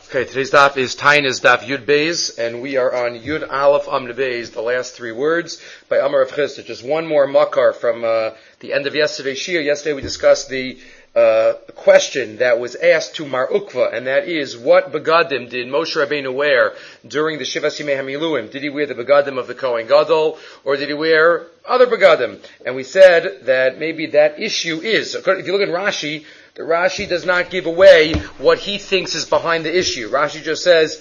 Okay, today's daf is Tainas daf Yud Beis, and we are on Yud Aleph Amud Beis, the last three words by Amar of Chisda. Just one more makar from the end of yesterday's shir. Yesterday we discussed the question that was asked to Mar Ukva, and that is, what begadim did Moshe Rabbeinu wear during the Shivas Yimei HaMiluim? Did he wear the begadim of the Kohen Gadol, or did he wear other begadim? And we said that maybe that issue is, if you look at Rashi, the Rashi does not give away what he thinks is behind the issue. Rashi just says,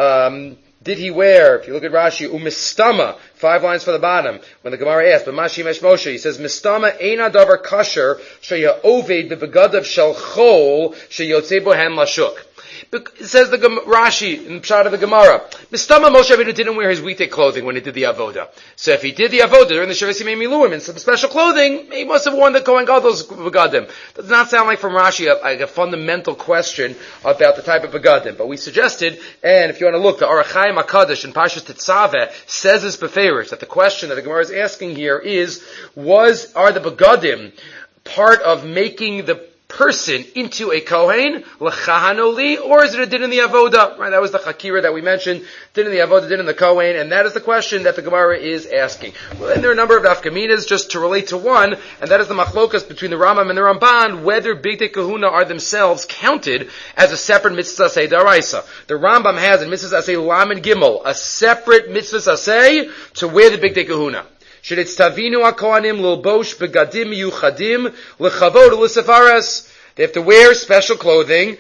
did he wear, if you look at Rashi, umistama, 5 lines for the bottom, when the Gemara asks, but Mashi Mesh Moshe, he says, mistama eina davar kasher, sheya oved bebegadav shel chol, sheyotze bohen lashuk. It says the Rashi in the Pshat of the Gemara, Mistama Moshe Rabbeinu didn't wear his weekday clothing when he did the Avoda. So if he did the Avoda during the Shivas Yimei Miluim in some special clothing, he must have worn the Kohen Gadol's begadim. Does not sound like from Rashi a fundamental question about the type of begadim. But we suggested, and if you want to look, the Orach Chaim HaKadosh in Parshas Tetzaveh says this beferish, that the question that the Gemara is asking here is, are the begadim part of making the person into a Kohen, l'chahanoli, or is it a din in the Avoda? Right, that was the Chakira that we mentioned, din in the Avoda, din in the Kohen, and that is the question that the Gemara is asking. Well, and there are a number of nafkaminas just to relate to one, and that is the machlokas between the Rambam and the Ramban, whether Bigdei Kahuna are themselves counted as a separate mitzvah aseh daraisa. The Rambam has in mitzvah aseh Lamed Gimel a separate mitzvah aseh to wear the Bigdei Kahuna. Should it stavinu hakohanim lilbosh begadim yuchadim lechavod l'sefaras? They have to wear special clothing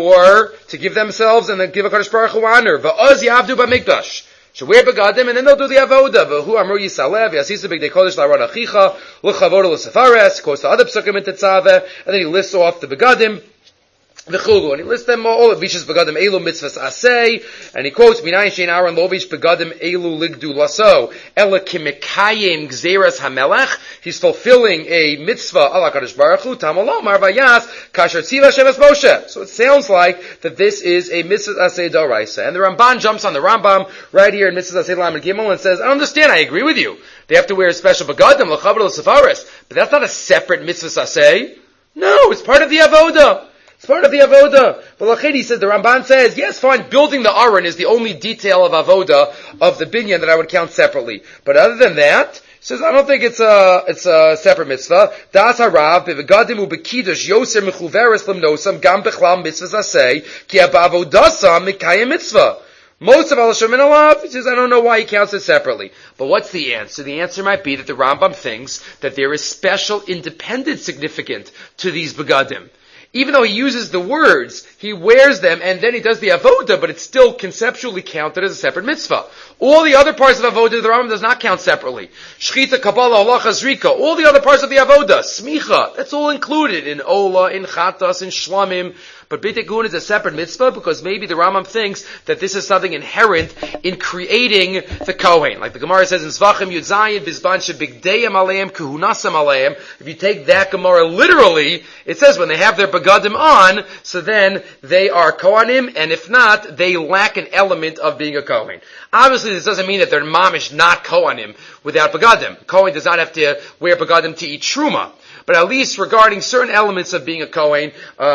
to give themselves and then give a Kadosh Baruch Hu honor. Va'oz yavdu b'mikdash. Should wear begadim and then they'll do the avoda. V'hu amru yisalev yasisa b'gdei kodesh la'aron achicha lechavod l'sefaras. Quotes the other psukim in Tetzaveh, and then he lists off the begadim. And he lists them all. Vishas begadim elu mitzvahs aseh, and he quotes Minayin shein Aaron lovish begadim elu ligdu laso ela kimekayim gzeras hamelech. He's fulfilling a mitzvah ala Kadosh Baruch Hu tamalo marvayas kasher tziva shemes Moshe. So it sounds like that this is a mitzvah aseh daraisa. And the Ramban jumps on the Rambam right here in mitzvah aseh lamed gimel and says, I understand, I agree with you. They have to wear a special begadim l'chavod l'sefaris, but that's not a separate mitzvah aseh. No, it's part of the avoda. It's part of the avoda. But he says, the Ramban says, yes, fine, building the aron is the only detail of avoda of the binyan that I would count separately. But other than that, he says, I don't think it's a separate mitzvah. Das harav bevegadim ubekidush yoser mechuveres limnosam gam bechlam mitzvahs aseh ki abavodasam mikayim mitzvah. Most of Alashim and Alav, he says, I don't know why he counts it separately. But what's the answer? The answer might be that the Rambam thinks that there is special independent significance to these begadim. Even though he uses the words, he wears them and then he does the avoda, but it's still conceptually counted as a separate mitzvah. All the other parts of avoda, the Rambam does not count separately. Shechita, Kabbalah, Halacha, Zrika, all the other parts of the avoda, Smicha, that's all included in Ola, in Chatas, in Shlamim. But Bigdei Kahuna is a separate mitzvah because maybe the Rambam thinks that this is something inherent in creating the Kohen. Like the Gemara says in Zvachim Yud Zayin, Bizban Shebigdeyim Aleim Kahunasam Aleim. If you take that Gemara literally, it says when they have their begadim on, so then they are Kohanim, and if not, they lack an element of being a Kohen. Obviously, this doesn't mean that they're mamish not Kohanim without begadim. Kohen does not have to wear begadim to eat truma. But at least regarding certain elements of being a Kohen,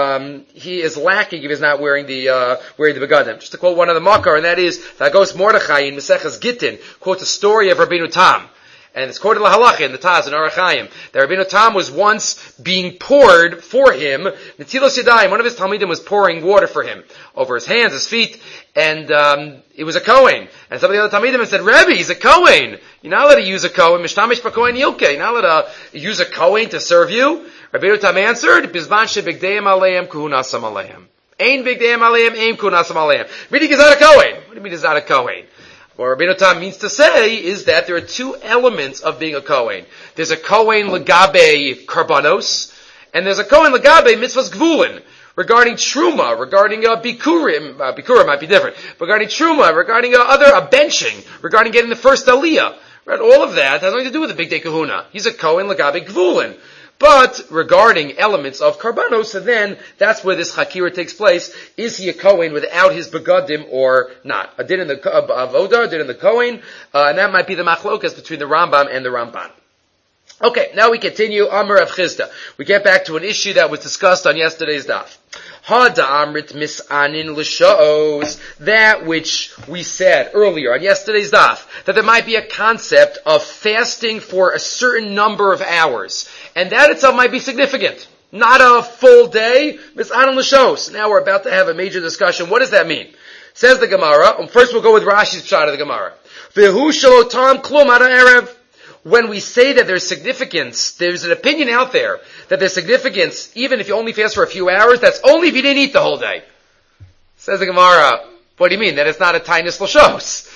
he is lacking if he's not wearing the begadim. Just to quote one of the Makar, and that is, Vagos Mordechai in Meseches Gittin quotes a story of Rabbeinu Tam. And it's quoted lahalacha in the Taz in Orach Chaim that Rabbeinu Tam was once being poured for him. Netilos Yadayim, one of his Talmidim was pouring water for him over his hands, his feet, and it was a Kohen. And some of the other Talmidim said, Rebbe, he's a Kohen. You're not allowed to use a Kohen. Mishtamish b'Kohen Yilke. You're not allowed to use a Kohen to serve you. Rabbeinu Tam answered, Bizman shebigdeim aleim kuhunasam aleim. Ein bigdeim aleim, ein kuhunasam aleim. Meaning he's not a Kohen. What do you mean he's not a Kohen? What Rabbeinu Tam means to say is that there are two elements of being a Kohen. There's a Kohen legabe karbanos, and there's a Kohen legabe mitzvahs gvulin. Regarding truma, regarding bikurim might be different. Regarding truma, regarding benching, regarding getting the first aliyah. Right? All of that has nothing to do with the Bigdei Kahuna. He's a Kohen legabe gvulin. But regarding elements of karbanos, and then that's where this chakira takes place. Is he a Kohen without his begadim or not? A din in the avoda, a din in the Kohen, and that might be the machlokas between the Rambam and the Ramban. Okay, now we continue. Amar Rav Chisda. We get back to an issue that was discussed on yesterday's daf. Ha'da'amrit mis'anin l'sha'os. That which we said earlier on yesterday's daf, that there might be a concept of fasting for a certain number of hours. And that itself might be significant. Not a full day, mis'anin l'sha'os. Now we're about to have a major discussion. What does that mean? Says the Gemara. First we'll go with Rashi's pshat of the Gemara. V'hu shalotam klum ada erev. When we say that there's significance, there's an opinion out there that there's significance, even if you only fast for a few hours, that's only if you didn't eat the whole day. Says the Gemara, what do you mean? That it's not a tainus l'shos.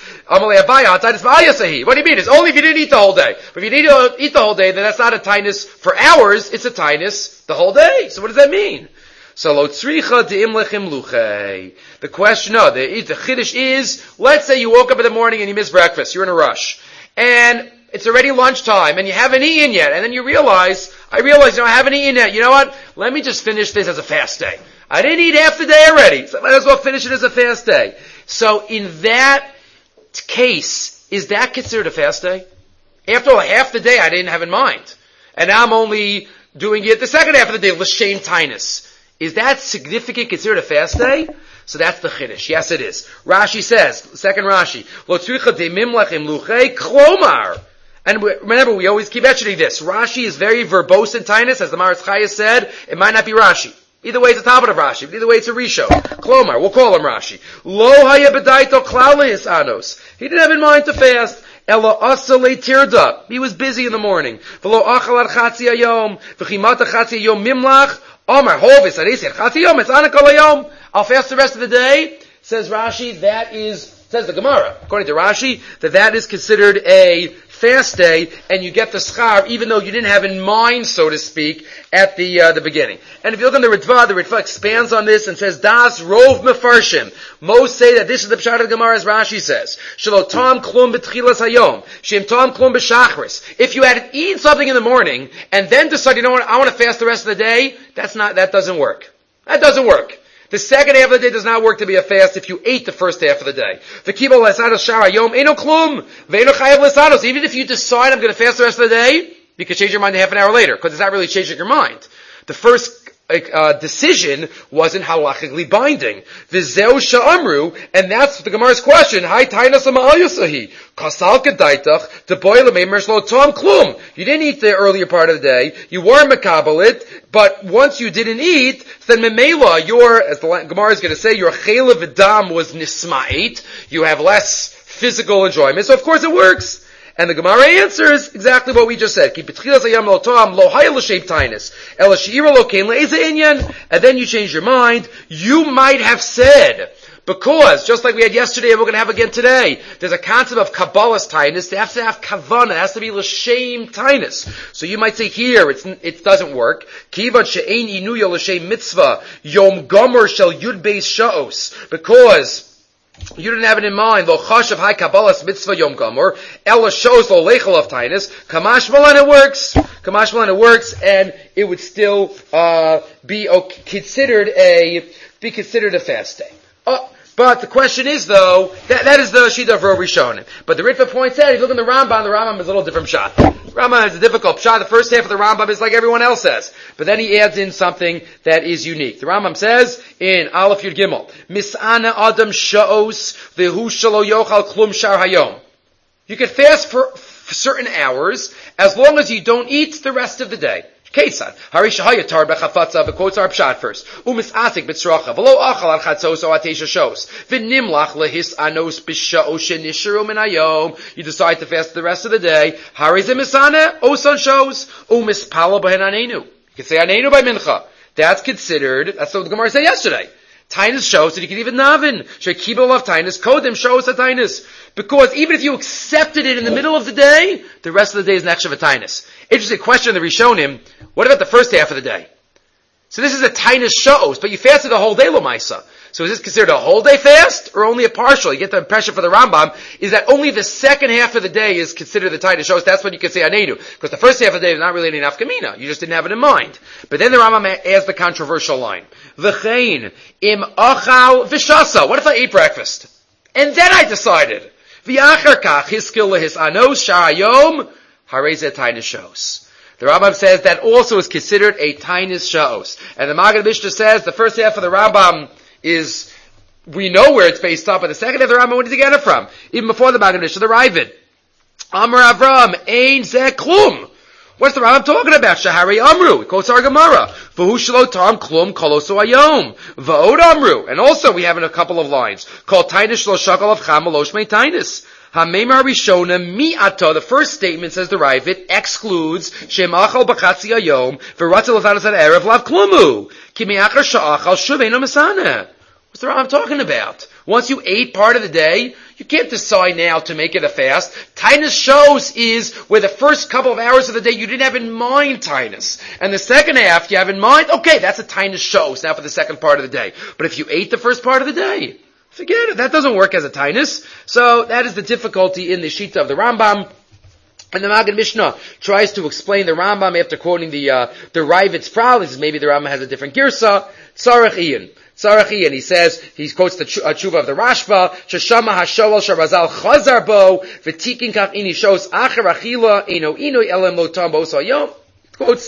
What do you mean? It's only if you didn't eat the whole day. But if you didn't eat the whole day, then that's not a tainus for hours, it's a tainus the whole day. So what does that mean? So lo tzricha de'im lechem luchei. The question, the chiddush is, let's say you woke up in the morning and you missed breakfast, you're in a rush. And it's already lunchtime and you haven't eaten yet, and then you realize, I haven't eaten yet. You know what? Let me just finish this as a fast day. I didn't eat half the day already, so I might as well finish it as a fast day. So in that case, is that considered a fast day? After all, half the day I didn't have in mind. And now I'm only doing it the second half of the day, l'shem tainus. Is that significant, considered a fast day? So that's the chiddush. Yes, it is. Rashi says, second Rashi, lo tzricha de'imim lechem luchei klomar. And remember, we always keep mentioning this. Rashi is very verbose in tainus, as the Maharatz Chaya said. It might not be Rashi. Either way, it's a top of Rashi. But either way, it's a Risho. Klomar, we'll call him Rashi. Lo haya bedaito klal le'is anos. He didn't have in mind to fast. Ela asa le'tirda. He was busy in the morning. V'lo achal ad chatzi hayom. V'chimata chatzi hayom mimlach. Omar hovis arisir chatzi hayom. It's anakol hayom. I'll fast the rest of the day. Says Rashi, says the Gemara, according to Rashi, that is considered a fast day, and you get the schar, even though you didn't have in mind, so to speak, at the beginning. And if you look on the Ritva expands on this and says, Das Rov Mefarshim. Most say that this is the pshat of the Gemara, as Rashi says. Shalotam klum betchilas hayom. Shem tam klum b'shachris. If you had eaten something in the morning, and then decide, you know what, I want to fast the rest of the day, that doesn't work. That doesn't work. The second half of the day does not work to be a fast if you ate the first half of the day. Even if you decide I'm going to fast the rest of the day, you can change your mind a half an hour later, because it's not really changing your mind. The first decision wasn't halachically binding. V'zeu sha'amru, and that's the Gemara's question. Hai tainas ama'ayasahi. Kasal kedaitach, deboyle meimer shlo tom klum. You didn't eat the earlier part of the day. You were makabel it, but once you didn't eat, then memela, as the Gemara is going to say, your chela v'dam was nisma'it. You have less physical enjoyment. So of course it works. And the Gemara answers exactly what we just said. And then you change your mind. You might have said, because, just like we had yesterday and we're going to have again today, there's a concept of Kabbalah's tainus. They have to have kavanah. It has to be l'shem tainus. So you might say here, it doesn't work. Kivad she'ein inuya l'shem mitzvah, yom gomer shel yud beis sha'os. Because you didn't have it in mind. Lo chashav hai kabbalas mitzvah yom gomer. Ella shows lo lechel of tainus. Kamash malan it works. Kamash malan it works, and it would still be considered a fast day. But the question is, though, that is the Shida of Rav Rishonim. But the Ritva points out, if you look in the Rambam is a little different shot. Rambam has a difficult shot. The first half of the Rambam is like everyone else says. But then he adds in something that is unique. The Rambam says, in Aleph Yud Gimel, Mis'ana Adam Sha'os V'hu Shalo Yochal Klum Shar Hayom. You can fast for certain hours, as long as you don't eat the rest of the day. Ketzad. Harishahaya tar bechafatza, the quotes are pshat first. Umis asik b'tzracha, v'lo achal al chatzos o atesha shos. V'nimlach lehis anos b'sha'o shenishiru min hayom. You decide to fast the rest of the day. Harizim misane, osan shos. Umis pala b'hen anenu. You can say anenu by mincha. That's what the Gemara said yesterday. Tainus shows that you can even navin. Shekibel of tainus, kodim shows a tainus. Because even if you accepted it in the middle of the day, the rest of the day is an extra tainus. Interesting question in the Rishonim. What about the first half of the day? So this is a tainus shows, but you fasted the whole day, Lamaisa. So is this considered a whole day fast, or only a partial? You get the impression for the Rambam, is that only the second half of the day is considered the tainus shows. That's when you can say anenu. Because the first half of the day is not really any nafkamina. You just didn't have it in mind. But then the Rambam adds the controversial line. V'chein im achal v'shasa. What if I ate breakfast? And then I decided. V'achar kach hiskil lehis anos sha'ayom harezeh tainus shows. The Rambam says that also is considered a tainis sha'os. And the Maggid Mishnah says the first half of the Rambam is, we know where it's based on, but the second half of the Rambam, where did he get it from? Even before the Maggid Mishnah, the Ravid. Amar Avram, Ein Zeh Klum. What's the Rambam talking about? Shahari Amru. He quotes our Gemara. V'hu shelo tam klum koloso ayom. V'od Amru. And also we have in a couple of lines, called tainis shlo shakal of cham alosh mei tainis. HaMeimar Rishona mi'ata, the first statement, says the Ravid, excludes Shem achal b'chatzi ayom v'ratzel l'tanas erev lav klumu. Ki me'achar sha'achal shuv eino mesaneh. What's the Rambam talking about? Once you ate part of the day, you can't decide now to make it a fast. Tainus shows is where the first couple of hours of the day you didn't have in mind tainus. And the second half you have in mind, okay, that's a tainus shows now for the second part of the day. But if you ate the first part of the day, forget it. That doesn't work as a tainus. So that is the difficulty in the Shita of the Rambam. And the Maggid Mishnah tries to explain the Rambam after quoting the Ravid's problems. Maybe the Rambam has a different girsa. Tzarech Ian. Tzarachi, and he says, he quotes the tshuva of the Rashba, Shashama HaShoel Sharazal Chazar Bo, V'tikin Kach Ini Shos Acher Achila, Eno Elem Lotam Bo Sayom. Quotes,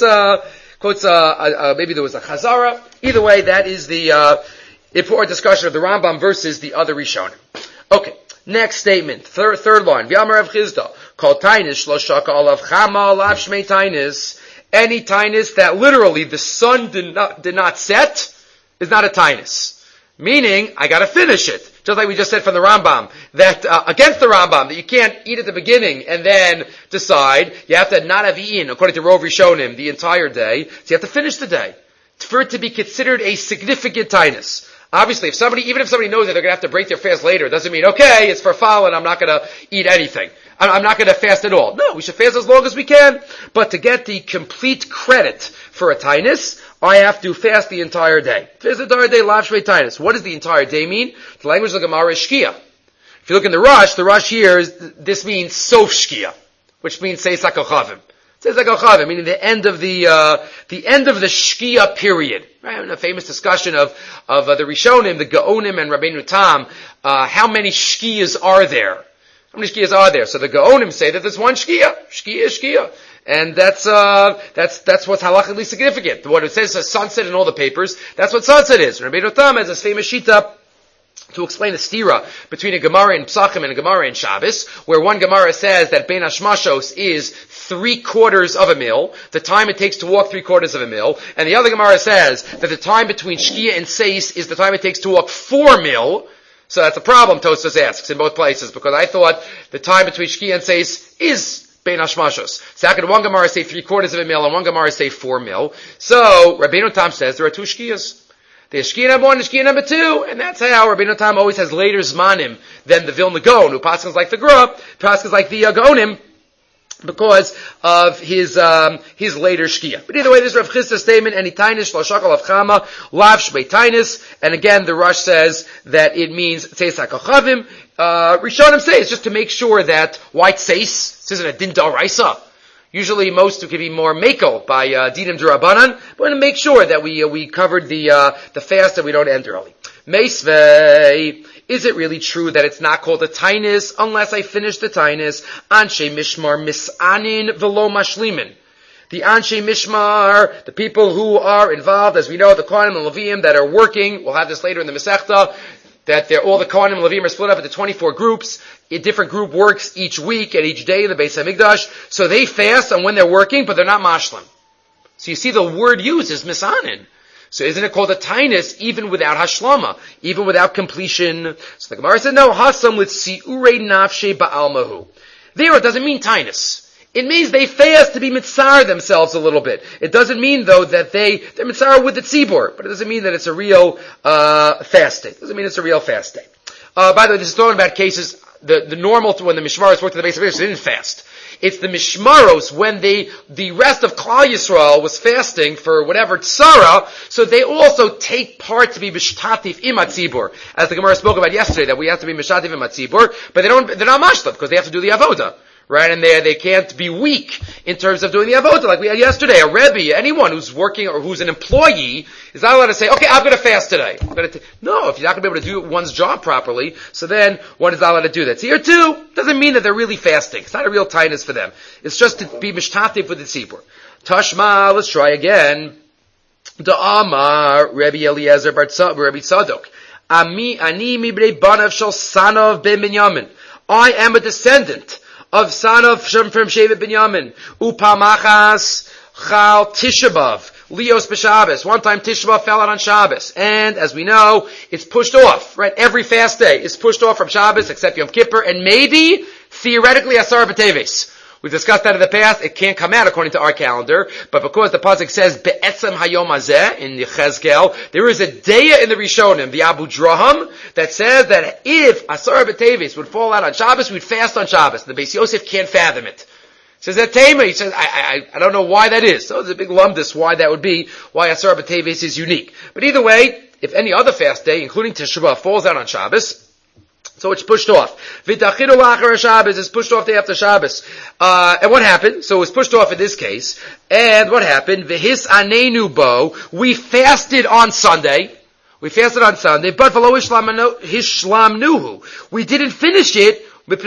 maybe there was a Chazara. Either way, that is the, important discussion of the Rambam versus the other Rishonim. Okay. Next statement. Third line. V'yamar Rav Chizda, Kol Tainis Shlo Shaka Olav Chama Olav Shmei Tainis. Any Tainis that literally the sun did not set, is not a tainus. Meaning, I gotta finish it. Just like we just said from the Rambam, that, against the Rambam, that you can't eat at the beginning and then decide. You have to not have eaten, according to Rov Rishonim, the entire day. So you have to finish the day. For it to be considered a significant tainus. Obviously, even if somebody knows that they're gonna have to break their fast later, it doesn't mean, okay, it's for fall and I'm not gonna eat anything. I'm not gonna fast at all. No, we should fast as long as we can. But to get the complete credit for a tainus, I have to fast the entire day. Fast the entire day, lav shvei tainus. What does the entire day mean? The language of the Gemara is shkia. If you look in the Rush here this means sof shkia, which means seis hakochavim. Seis hakochavim, meaning the end of the shkia period. Right? In a famous discussion of the Rishonim, the Gaonim and Rabbeinu Tam, how many shkiyas are there? How many shkiyas are there? So the Gaonim say that there's one shkia. Shkia is shkia. And that's what's halachically significant. What it says is sunset in all the papers, that's what sunset is. Rabbeinu Tam has this famous shita to explain the stira between a Gemara in Psachim and a Gemara in Shabbos, where one Gemara says that Ben Hashmashos is 3/4 of a mil, the time it takes to walk 3/4 of a mil, and the other Gemara says that the time between Shkia and Seis is the time it takes to walk 4 mil. So that's a problem, Tosfos asks, in both places, because I thought the time between Shkia and Seis is Bein Hashmashos. So how could one Gemara say 3/4 of a mil and one Gemara say 4 mil? So Rabbeinu Tam says there are two Shkiyas. There's Shkia number 1 and Shkia number 2, and that's how Rabbeinu Tam always has later Zmanim than the Vilna Gaon, who paskins like the Gra, paskins like the Gaonim, because of his later shkia. But either way, this is Rav Chisda's statement, any tainus shlo shakal of chama, lav shmei tainus, and again, the Rush says that it means tzeis hakochavim. Rishonim say it's just to make sure that, why tzeis? This isn't a din d'oraisa. Usually most could be more mako by dinim d'Rabbanan, but we want to make sure that we covered the fast, that we don't end early. Meisvei. Is it really true that it's not called a tainus unless I finish the tainus? Anshe mishmar misanin velo mashlimin. The anshe mishmar, the people who are involved, as we know, the Kohanim and Levim that are working, we'll have this later in the Masechta, that all the Kohanim and Levim are split up into 24 groups. A different group works each week and each day in the Beis HaMikdash. So they fast on when they're working, but they're not mashlim. So you see the word used is misanin. So isn't it called a tainus even without hashlama, even without completion? So the Gemara said, no, hasam with si'urei nafshe ba'almahu. There it doesn't mean tainus. It means they fast to be mitzar themselves a little bit. It doesn't mean though that they're mitzar with the tzibur, but it doesn't mean that it's a real fasting. It doesn't mean it's a real fasting. By the way, this is talking about cases, the normal when the mishmaros worked at the base of Mikdash, they didn't fast. It's the mishmaros when the rest of Klal Yisrael was fasting for whatever tzara, so they also take part to be mishtatif im hatzibur, as the Gemara spoke about yesterday, that we have to be mishtatif im hatzibur, but they're not mashtav because they have to do the avoda. Right, and they can't be weak in terms of doing the avodah, like we had yesterday. A rebbe, anyone who's working or who's an employee, is not allowed to say, okay, I'm going to fast today. No, if you're not going to be able to do one's job properly, so then one is not allowed to do that. So here too, doesn't mean that they're really fasting. It's not a real tightness for them. It's just to be mishtatif with the tzibur. Tashma, let's try again. The Amar, Rabbi Eliezer Rabbi Tzadok. Ani mibrei banav shel Sanov ben Binyamin. I am a descendant of Sanov from Shevet Binyamin. Upamachas chal Tisha B'Av. Leos b'Shabbos. One time Tisha B'Av fell out on Shabbos. And as we know, it's pushed off, right? Every fast day is pushed off from Shabbos except Yom Kippur and maybe, theoretically, Asar B'Teves. We've discussed that in the past. It can't come out according to our calendar, but because the pasuk says Be'etzem Hayom Hazeh in Yechezkel, there is a daya in the Rishonim, the Abu Draham, that says that if Asar B'Teves would fall out on Shabbos, we'd fast on Shabbos. The Beis Yosef can't fathom it. Says that Tema, he says, I don't know why that is. So there's a big lumdus why that would be, why Asar B'Teves is unique. But either way, if any other fast day, including Tisha B'Av, falls out on Shabbos, so it's pushed off. V'tachidu la'achar Shabbos is pushed off day after Shabbos. And what happened? So it was pushed off in this case. And what happened? V'his anenu bo. We fasted on Sunday. But v'lo hishlamnuhu. We didn't finish it. It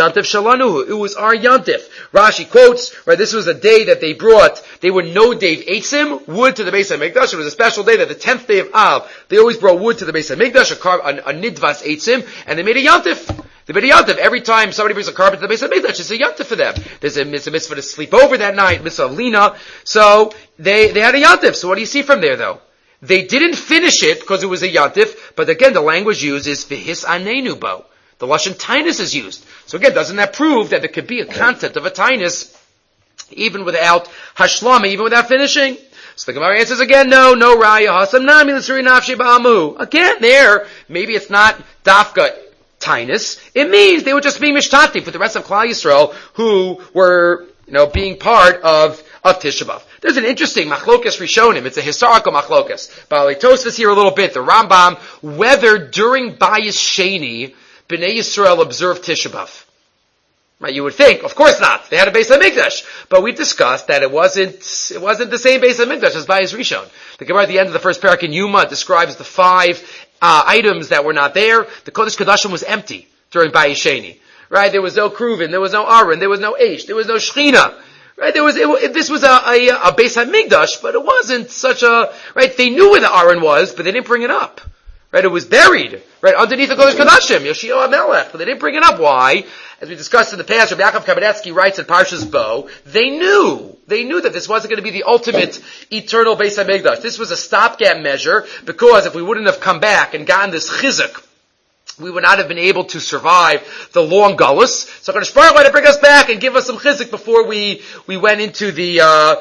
was our yantif. Rashi quotes, right, this was a day that they were no Dave Eitzim, wood to the Beis HaMikdash. It was a special day that the 10th day of Av, they always brought wood to the Beis HaMikdash, a nidvas Eitzim, and they made a yantif. They made a yantif. Every time somebody brings a carpet to the Beis HaMikdash, it's a yantif for them. There's a mitzvah to sleep over that night, mitzvah of Lina. So, they had a yantif. So what do you see from there though? They didn't finish it because it was a yantif, but again, the language used is v'his anenu bo. The Lashon Tainus is used. So again, doesn't that prove that there could be a concept of a Tainus even without Hashlama, even without finishing? So the Gemara answers again, no Raya Hasam Nami L'Suri Nafshi Ba'amu. Again, there, maybe it's not Dafka Tainus. It means they were just being Mishtati for the rest of Klal Yisrael who were, being part of Tisha B'Av. There's an interesting machlokas rishonim. It's a historical machlokas. Baalei Tosfos here a little bit. The Rambam, whether during Bayis Sheni, Bnei Yisrael observed Tisha B'Av. Right, you would think, of course not. They had a Beis HaMikdash. But we discussed that it wasn't the same Beis HaMikdash as Bayis Rishon. The Gemara at the end of the first parak in Yuma describes the 5 items that were not there. The Kodesh Kodashim was empty during Bayis Sheni. Right, there was no Kruvin, there was no Aaron, there was no Eish, there was no Shechina. Right, this was a Beis HaMikdash, but it wasn't such a, right, they knew where the Aaron was, but they didn't bring it up. Right, it was buried, right, underneath the Kodesh Kodashim, Yoshio HaMelech, but they didn't bring it up. Why? As we discussed in the past, Rabbi Yaakov Kamenetsky writes in Parshas Bo, they knew that this wasn't going to be the ultimate eternal Beis HaMikdash. This was a stopgap measure, because if we wouldn't have come back and gotten this chizuk, we would not have been able to survive the long gullus. So HaKadosh Baruch Hu had to bring us back and give us some chizuk before we went into the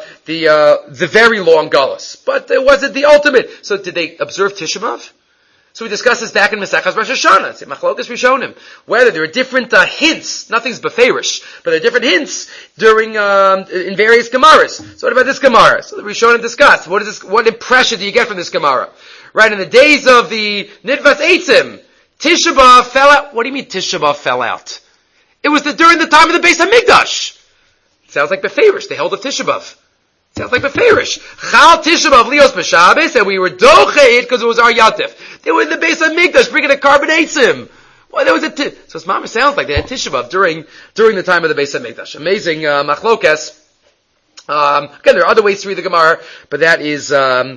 very long gullus. But it wasn't the ultimate. So did they observe Tisha B'Av? So we discussed this back in Mesechas Rosh Hashanah. It's in Machlokas Rishonim. Whether there are different hints, nothing's beferish, but there are different hints during in various Gemaras. So what about this Gemara? So the Rishonim discussed what impression do you get from this Gemara? Right, in the days of the Nidvas Eitzim, Tisha B'Av fell out. What do you mean Tisha B'Av fell out? It was during the time of the Beis HaMikdash. Sounds like beferish. They held of Tisha B'Av. Sounds like beferish. Chal Tisha B'Av Lios B'Shabbos, and we were docheid because it was our Yatif. They were in the Beis HaMikdash bringing a carbon eitzim. Well, there was so it's Mama sounds like they had Tisha B'Av during the time of the Beis HaMikdash. Amazing machlokas. Again, there are other ways to read the Gemara, but this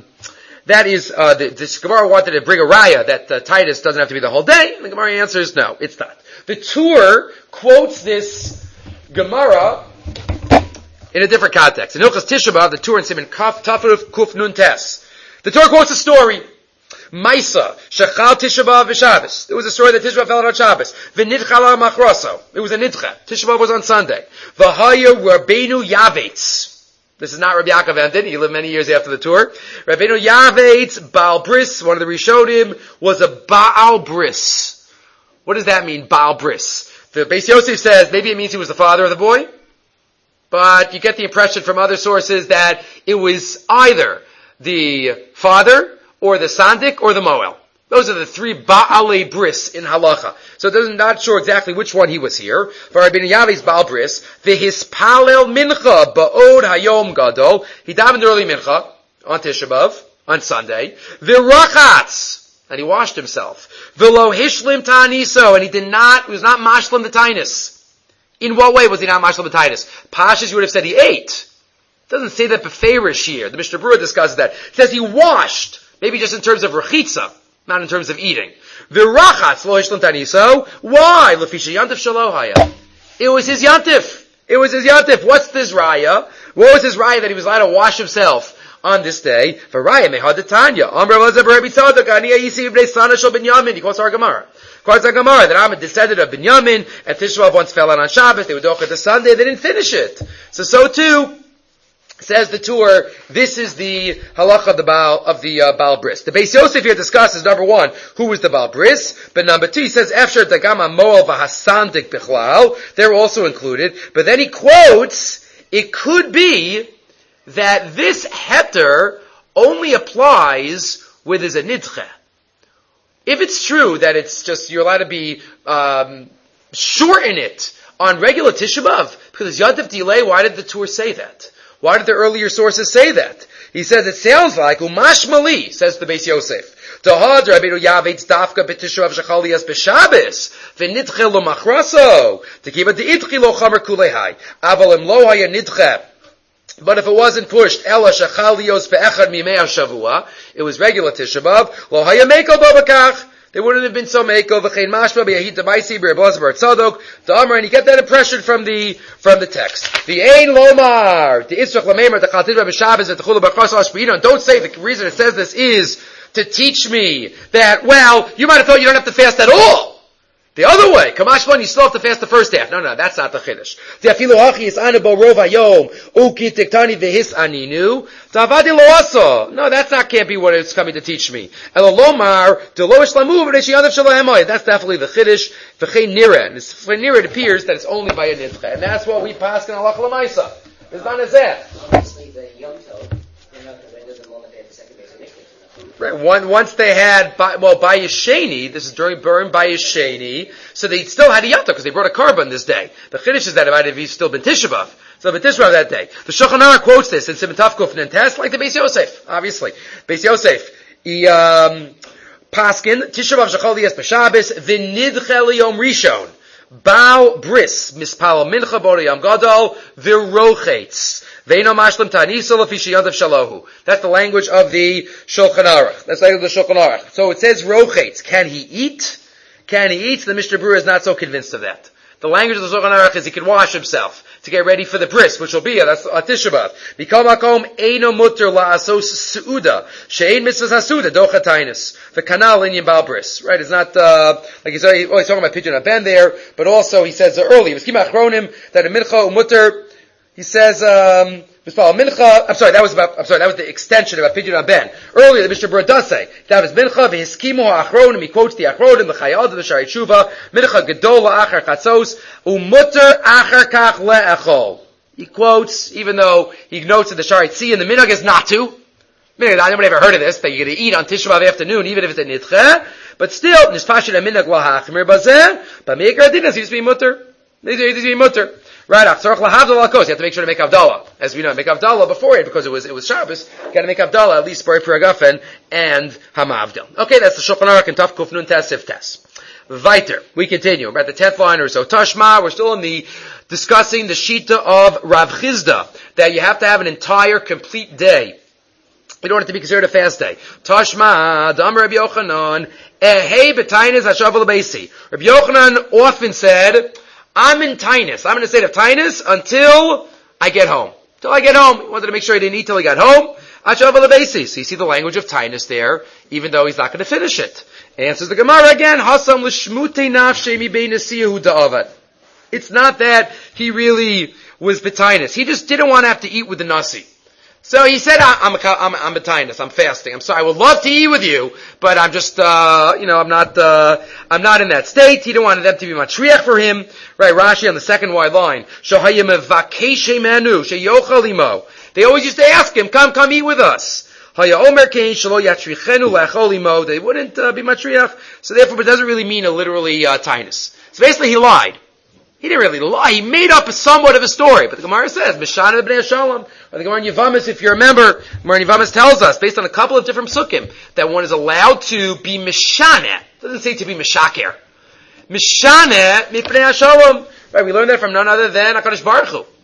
Gemara wanted to bring a raya that Titus doesn't have to be the whole day, and the Gemara answers no, it's not. The Tur quotes this Gemara in a different context. In Hilchos Tisha B'Av, the Tur in Siman Tafuf Kuf Nun Tes. The Tur quotes a story. Maisa, Shechal Tisha B'Av v'Shabbos. There was a story that Tisha B'Av fell out on Shabbos. V'nidchala machroso. It was a nidcha. Tisha B'Av was on Sunday. V'haya Rabbeinu Yavetz. This is not Rabbi Yaakov Emden. He lived many years after the tour. Rabbeinu Yavetz, Baal Bris, one of the Rishonim, was a Baal Bris. What does that mean, Baal Bris? The Beis Yosef says maybe it means he was the father of the boy. But you get the impression from other sources that it was either the father, or the Sandik, or the Moel. Those are the 3 Baalei Bris in Halacha. So I'm not sure exactly which one he was here. For Rabbeinu Yavetz Baal Bris, V'hispalel Mincha Ba'od Hayom Gadol. He davened early Mincha on Tisha B'Av, on Sunday. V'rachatz, and he washed himself. V'lo hishlim ta'aniso, and he was not mashlim the tainus. In what way was he not mashlim the tainus? Pashas, you would have said he ate. It doesn't say that beferish here. The Mishnah Berurah discusses that. It says he washed, maybe just in terms of rechitza, not in terms of eating. V'rachatz lo hishlam taniso. Why? L'fisha yantif shalohaya. It was his yantif. It was his yantif. What's this raya? What was his raya that he was allowed to wash himself on this day? For raya mehad Tanya. Amr Elazar Rabbi Tzadok ani yisi b'nei sana shel Binyamin. He quotes our Gemara. Quotes our Gemara that I'm a descendant of Binyamin, and Tisha B'av once fell out on Shabbos. They would do it the Sunday. They didn't finish it. So too. Says the Tur, this is the halacha of the Baal Bris. The Beis Yosef here discusses, number one, who was the Baal Bris, but number two, he says, Efshar Dagama Moel V'Hasandik Bichlal, they're also included, but then he quotes, it could be that this heter only applies with his a nidche. If it's true that it's just, you're allowed to be, shorten it on regular Tisha B'Av, because Yantif delay, why did the Tur say that? Why did the earlier sources say that? He says it sounds like Umash Mali, says the Beis Yosef. Tahad Rabbeinu Yavetz Dafka b'Tisha B'Av Shechalias b'Shabbos v'nidche lo machraso tekiva de'itchi lo chamer kulehai aval im lo haya nidche. But if it wasn't pushed, Ela Shechalios be'echad mimei hashavua, it was regular Tisha B'Av lo haya mekel bo b'kach. They wouldn't have been so meiko v'chein mashma b'yahid d'maisi b'rebos b'artzadok d'amar, and you get that impression from the text. The ein lomar the itzrach lamemer the chaltid b'shabbos and the chulu b'chas ashbeinon. Don't say the reason it says this is to teach me that, well, you might have thought you don't have to fast at all. The other way, Kamashman, you still have to fast the first half. No, that's not the chiddush. The afilu hachi is anu bo rov hayom uki tiktani v'his aninu t'avadi lo aso. No, can't be what it's coming to teach me. Elo lomar de lo ishlamu v'nei sheyadav shelo. That's definitely the chiddush. V'chein nira, and for nira it appears that it's only by a nidche, and that's what we pass in halacha l'maisa. It's not as that. Obviously, the yom tov, they're not going to render the moment they had the second base of mikvah. Right. Once they had, Bayesheni, this is during Purim Bayesheni, so they still had a Yom Tov because they brought a carbon this day. The Chiddush is that it might have still been Tisha B'Av. So been Tisha B'Av that day. The Shulchan Aruch quotes this in Siman Tov Kuf Nentes, like the Beis Yosef, obviously. Beis Yosef, he, Paskin, Tisha B'Av Shechol Liyas B'Shabbos, V'nidche Liyom Rishon. Baal Bris, Mispal Mincha Boriyam Gadol, Virochetz. Veino Mashlim Tanisa Lafishi Yandav Shalohu. That's the language of the Shulchan Aruch. That's the language of the Shulchan Aruch. So it says Rochetz. Can he eat? Can he eat? The Mishnah Berurah is not so convinced of that. The language of the Shulchan Aruch is he can wash himself to get ready for the bris, which will be that's Tisha B'Av. Mikol makom eino mutter la'asos su'uda she'ein mitzvahs hasuda docha tainis. The kanal inyan bal bris. Right? It's not like he's always talking about Pidyon Ben there, but also he says earlier Miskima achronim that a mincha umutter. He says mincha. I'm sorry, that was the extension about Pidyon Ben. Earlier the Mishnah Berurah does say that was mincha v'hiskimu ha'achronim. He quotes the achronim, the chayal, the shari tshuva, mincha gedol la'achar chatzos umutter achar kach le'echol. He quotes, even though he notes in the shari tzia, and the minhag is not to. Nobody ever heard of this, that you're going to eat on Tisha B'Av afternoon, even if it's a nidche, but still, nishpashit a minhag l'hachmir bazeh, but meikar adinas, he used to be mutter. These are be mutter. Right, you have to make sure to make Havdalah. As we know, make Havdalah before it, because it was Shabbos, you gotta make Havdalah, at least Bari Piragafen, and Hamavdil. Okay, that's the Shulchan Aruch and Taf Kuf Nun Tes Sif Tes. Weiter. We continue. We're at the 10th line or so. Tashma, we're still discussing the Shita of Rav Chizda, that you have to have an entire, complete day in order to be considered a fast day. Tashma, Damar Rabbi Yochanan, Ehei b'tainis hashav l'beisi. Rabbi Yochanan often said, I'm in Tainus. I'm in a state of Tainus until I get home. Until I get home. He wanted to make sure he didn't eat till he got home. So you see the language of Tainus there, even though he's not going to finish it. Answers the Gemara again. Hasam l'shmutei nafshei mi bein nesiyahu da'avad. It's not that he really was b'tainus. He just didn't want to have to eat with the nasi. So he said, I'm b'tainus. I'm fasting. I'm sorry. I would love to eat with you, but I'm just, I'm not in that state. He didn't want them to be matriach for him. Right, Rashi on the second wide line. They always used to ask him, come eat with us. They wouldn't be matriach. So therefore, it doesn't really mean a literally, tainus. So basically he lied. He didn't really lie. He made up somewhat of a story. But the Gemara says, Mishana b'nei Shalom, or the Gemara in Yevamos, if you remember, Gemara in Yevamos tells us, based on a couple of different psukim, that one is allowed to be Mishana. It doesn't say to be Mishaker. Mishana mipnei Shalom. Right, we learned that from none other than HaKadosh Baruch Hu.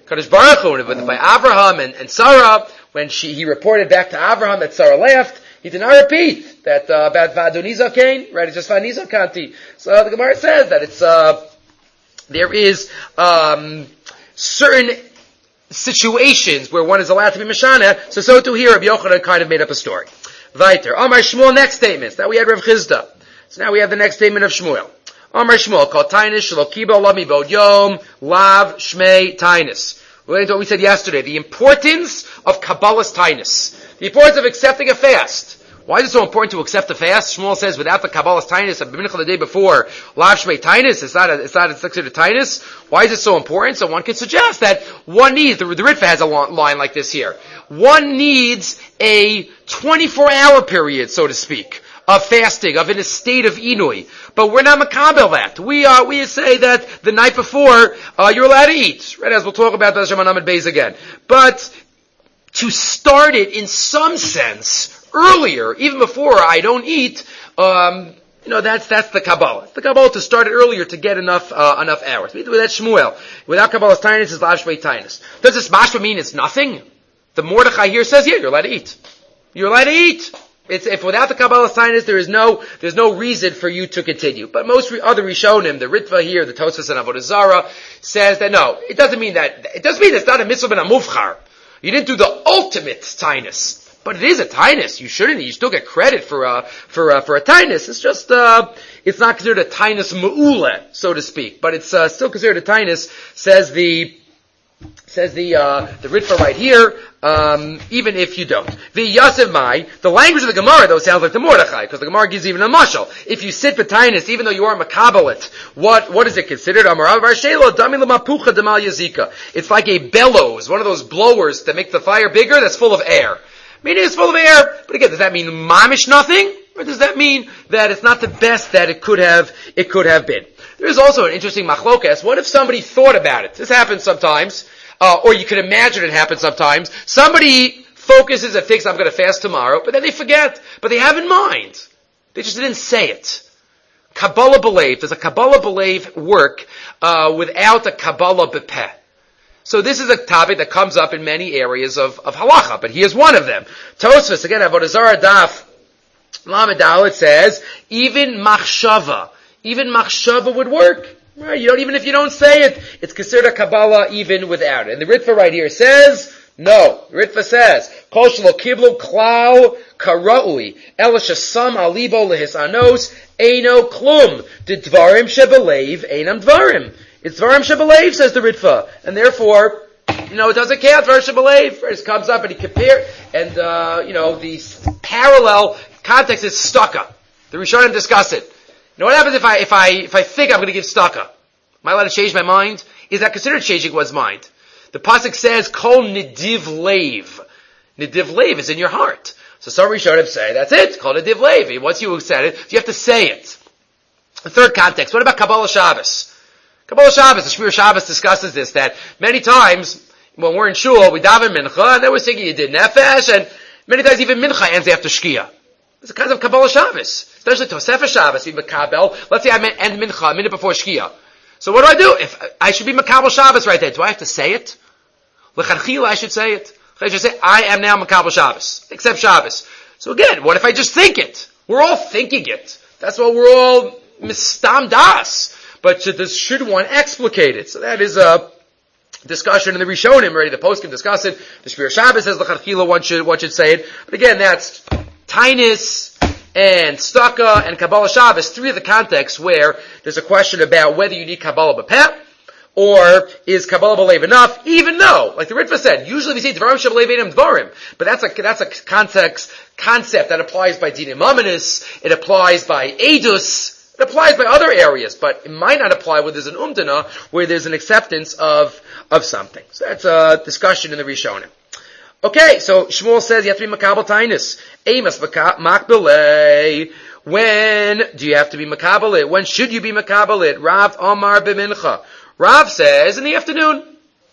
Kadosh Baruch Hu, but by Avraham and Sarah, when he reported back to Avraham that Sarah laughed, he did not repeat that about Vadonizakein, right? It's just Vanizakanti. So the Gemara says that it's there is certain situations where one is allowed to be Mishana. So too here, Rabbi Yochanan kind of made up a story. Weiter. Amar Shmuel, next statements. Now we had Rav Chizda. So now we have the next statement of Shmuel. Amar Shmuel, called Tainus, Shelo Kibo Lami Bod Yom, Lav Shmei Tainus. Relating to what we said yesterday, the importance of Kabbalah's Tainus. The importance of accepting a fast. Why is it so important to accept a fast? Shmuel says, without the Kabbalah's Tainus, of B'mincha the day before, Lav Shmei Tainus, it's not a considered Tainus. Why is it so important? So one could suggest that one needs, the Ritva has a line like this here. One needs a 24-hour period, so to speak, of fasting, of in a state of inui. But we're not makabel that. We say that the night before, you're allowed to eat. Right, as we'll talk about the Shemon Amid Beis again. But to start it in some sense earlier, even before I don't eat, that's the Kabbalah. It's the Kabbalah to start it earlier to get enough hours. With that Shmuel, without Kabbalah's Tainus is Lav Shmei Tainus. Does this mashma mean it's nothing? The Mordechai here says, yeah, you're allowed to eat. You're allowed to eat. If without the Kabbalah's Tainus, there's no reason for you to continue. But most other Rishonim, the Ritva here, the Tosfos and Avodah Zarah, says that no, it doesn't mean it's not a mitzvah and a mufchar. You didn't do the ultimate Tainus. But it is a Tainus. You still get credit for a Tainus. It's just, it's not considered a Tainus Me'ule, so to speak. But it's, still considered a Tainus, says the Ritva right here, even if you don't. The Yasev Mai, the language of the Gemara though sounds like the Mordechai, because the Gemara gives even a mashal. If you sit for Tainus, even though you are Makabalit, what is it considered? It's like a bellows, one of those blowers that make the fire bigger that's full of air. Meaning it's full of air, but again, does that mean mamish nothing? Or does that mean that it's not the best that it could have been? There is also an interesting machlokas. What if somebody thought about it? This happens sometimes, or you can imagine it happens sometimes. Somebody focuses and thinks, I'm going to fast tomorrow, but then they forget. But they have in mind. They just didn't say it. Kabbalah Belev. Does a Kabbalah Belev work without a Kabbalah Bepeh? So this is a topic that comes up in many areas of halacha, but here's one of them. Tosfos, again, Avodah Zarah Daf Lamed Dalet says, even machshava would work. Right? Even if you don't say it, it's considered a Kabbalah even without it. And the Ritva right here says, no. The Ritva says, Kol shelo kiblu klau kara'ui, ela shesam alibo lehisanos, eino klum, de dvarim shebelev, einam dvarim. It's Dvarim Shebelev, says the Ritva. And therefore, it doesn't count. Dvarim Shebelev. It comes up and he compares, and, the parallel context is staka. The Rishonim discuss it. What happens if I think I'm going to give staka? Am I allowed to change my mind? Is that considered changing one's mind? The pasuk says, Kol nidiv leiv. Nidiv leiv is in your heart. So some Rishonim say, that's it. Kol nidiv leiv. Once you said it, you have to say it. The third context. What about Kabbalah Shabbos? Kabbalah Shabbos, the Shmir Shabbos discusses this, that many times, when we're in shul, we daven mincha, and then we're singing you did nefesh, and many times even mincha ends after shkia. It's a kind of Kabbalah Shabbos. Especially Tosefah Shabbos, even Makabel. Let's say I end mincha a minute before shkia. So what do? If I should be Makabel Shabbos right there, do I have to say it? L'chadchila, I should say it. I should say, I am now Makabel Shabbos, except Shabbos. So again, what if I just think it? We're all thinking it. That's what we're all mistam das. But should one explicate it? So that is a discussion in the Rishonim already. The Poskim discuss it. The Shmir Shabbos says l'chadchila one should say it. But again, that's Tainus and Staka and Kabbalah Shabbos, three of the contexts where there's a question about whether you need Kabbalah B'peh or is Kabbalah B'lev enough, even though, like the Ritva said, usually we say Dvarim Shebelev Einam Dvarim, but that's a concept that applies by Dinim Aminis, it applies by Edus, it applies by other areas, but it might not apply where there's an umdana, where there's an acceptance of something. So that's a discussion in the Rishonim. Okay, so Shmuel says you have to be Makabel Tainus. Eimas Makbelei. When do you have to be Makabel it? When should you be Makabel it? Rav Amar b'mincha. Rav says in the afternoon,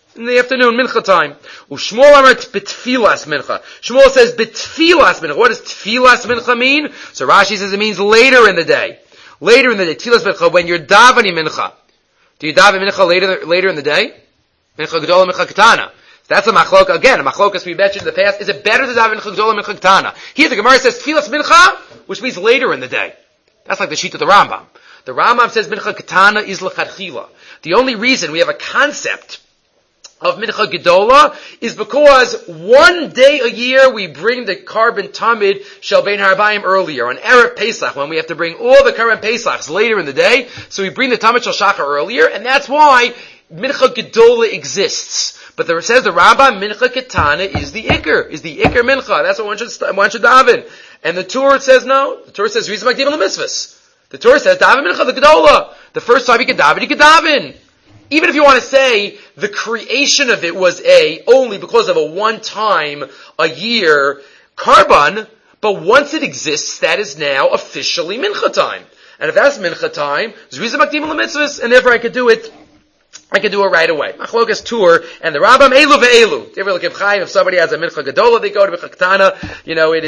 mincha time. Shmuel Amar b'tfilas mincha. Shmuel says b'tfilas mincha. What does tfilas mincha mean? So Rashi says it means later in the day. Later in the day, tfilas mincha, when you're davening mincha. Do you daven mincha later in the day? Mincha Gedola, Mincha Ketana. That's a machloka, again, a machlokas we mentioned in the past. Is it better to daven Mincha Gedola, Mincha Ketana? Here the Gemara says Tfilas Mincha, which means later in the day. That's like the sheet of the Rambam. The Rambam says Mincha Ketana is L'chadchila. The only reason we have a concept of Mincha Gedola is because one day a year we bring the Karban Tamid Shel Bein Harabayim earlier, on Erev Pesach, when we have to bring all the Karban Pesachs later in the day, so we bring the Tamid Shel Shachar earlier, and that's why Mincha Gedola exists. But there says the Rambam, Mincha Ketana is the Iker Mincha. That's what one should daven. And the Torah says no. The Torah says Rizim Makdim L'Mitzvahs. The Torah says daven Mincha the Gedola. The first time you can daven. Even if you want to say the creation of it was only because of a one time a year Karban, but once it exists, that is now officially Mincha time. And if that's Mincha time, Rizim Makdim L'Mitzvahs, and therefore I could do it right away. Machlokas Tur and the Rambam Elu ve'elu. If somebody has a Mincha Gedola, they go to Mincha Ketana.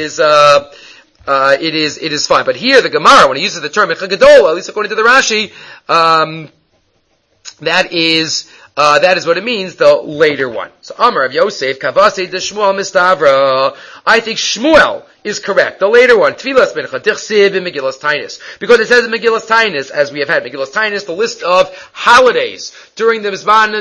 It is fine. But here the Gemara, when he uses the term Mincha Gedola, at least according to the Rashi, that is what it means, the later one. So Amar of Yosef Kavase de Shmuel Mistavra. I think Shmuel is correct. The later one, Tfilas Mincha Tichsiv in Megillas Tainus. Because it says in Megillas Tainus, as we have had Megillas Tainus, the list of holidays during the Zman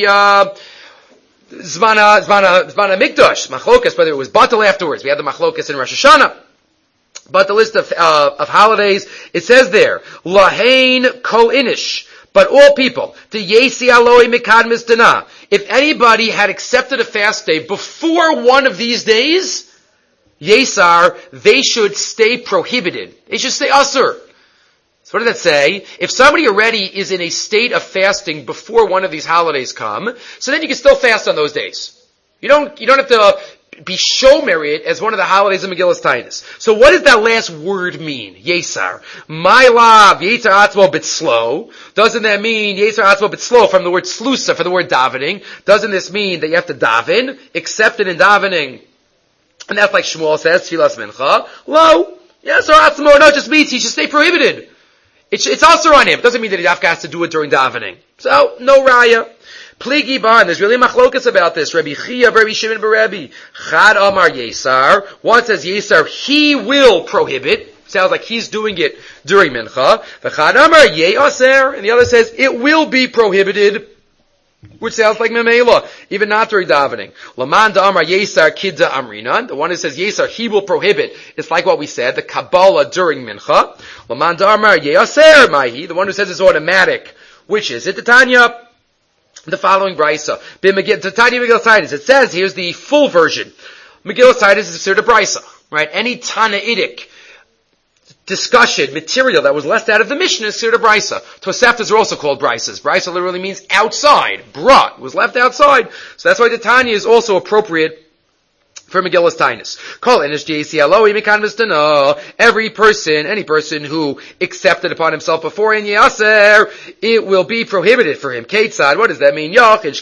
Mikdash, Machlokas, whether it was Batal afterwards. We had the Machlokas in Rosh Hashanah. But the list of holidays, it says there, Lahain Kol Inish. But all people, the Yesi Aloi Mikad Misdana. If anybody had accepted a fast day before one of these days, Yesar, they should stay prohibited. They should stay asur. So what does that say? If somebody already is in a state of fasting before one of these holidays come, so then you can still fast on those days. You don't have to be shomer as one of the holidays of Megillas Tainus. So what does that last word mean? Yesar. My love, Yesar Atzmo bit slow. Doesn't that mean Yesar Atzmo bit slow from the word slusa for the word davening? Doesn't this mean that you have to daven? Accept it in davening. And that's like Shmuel says, Tfilas Mincha. Lo, Yesar Atzmo, no, it just means he should stay prohibited. It's also on him. It doesn't mean that he has to do it during davening. So, no raya. Pligi ban, there's really machlokas about this. Rabbi Chia, Rabbi Shimon bar Rebbe. Chad Amar Yesar. One says Yesar, he will prohibit. Sounds like he's doing it during Mincha. V'chad Amar Yeaser. And the other says, it will be prohibited. Which sounds like Memela, even not during davening. Laman da Amar Yesar Kidda Amrinan. The one who says Yesar, he will prohibit. It's like what we said, the Kabbalah during Mincha. Laman da Amar Yeaser Mahi. The one who says it's automatic. Which is it? The Tanya. The following brisa. Tanya Megillas Tainus. It says, here's the full version. Megillas Tainus is a sort of brisa, right? Any Tanaitic discussion, material that was left out of the Mishnah is sort of brisa. Toseftas are also called brisas. Brisa literally means outside. Brought. Was left outside. So that's why the Tanya is also appropriate for Megillas Tainus. Every person, any person who accepted upon himself before in Yaser, it will be prohibited for him. Ketzad, what does that mean?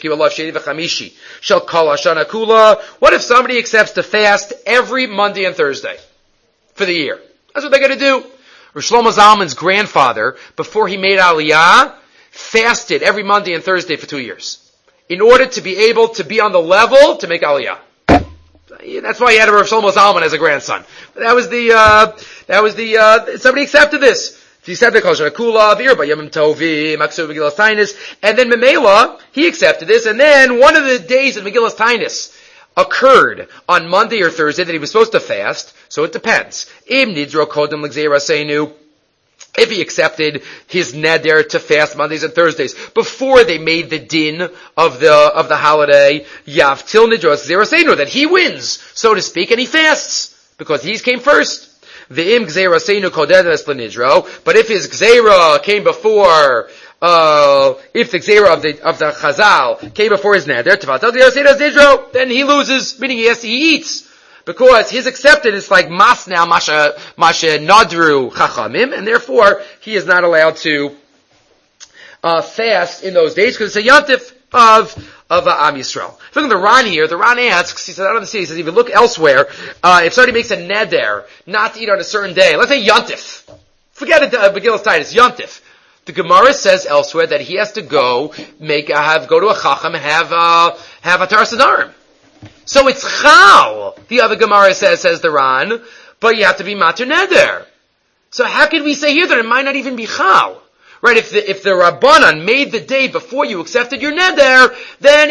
What if somebody accepts to fast every Monday and Thursday for the year? That's what they're going to do. Rosh Shlomo Zalman's grandfather, before he made Aliyah, fasted every Monday and Thursday for 2 years in order to be able to be on the level to make Aliyah. That's why he had a Rosh Shlomo Zalman as a grandson. Somebody accepted this. He accepted Kula, Virba, Yamim Tovi, Maksu Megillas Tainus, and then Memela, he accepted this, and then one of the days in Megillas Tainus occurred on Monday or Thursday that he was supposed to fast, so it depends. Im Nidro Kodem L'Gzeira Seinu, if he accepted his neder to fast Mondays and Thursdays before they made the din of the holiday, Yavtil Nidros Zerasenu, that he wins, so to speak, and he fasts because he came first. The im Gzerasenu Kodedes L'Nidro, but if his Gzera came before, if the Gzera of the Chazal came before his neder, Tavatel Zerasenu Nidro, then he loses, meaning he eats. Because his acceptance is like mas now, masha nadru chachamim, and therefore he is not allowed to fast in those days because it's a yantif of Am Yisrael. If you look at the Ran here, the Ran asks, he says, I don't see, he says, if you look elsewhere, if somebody makes a neder not to eat on a certain day, let's say yantif, forget it, Megillas Tainus, yantif. The Gemara says elsewhere that he has to go to a chacham and have a Taras Nedarim. So it's chal. The other Gemara says the Ran, but you have to be matir neder. So how can we say here that it might not even be chal? Right? If the Rabbanan made the day before you accepted your neder, then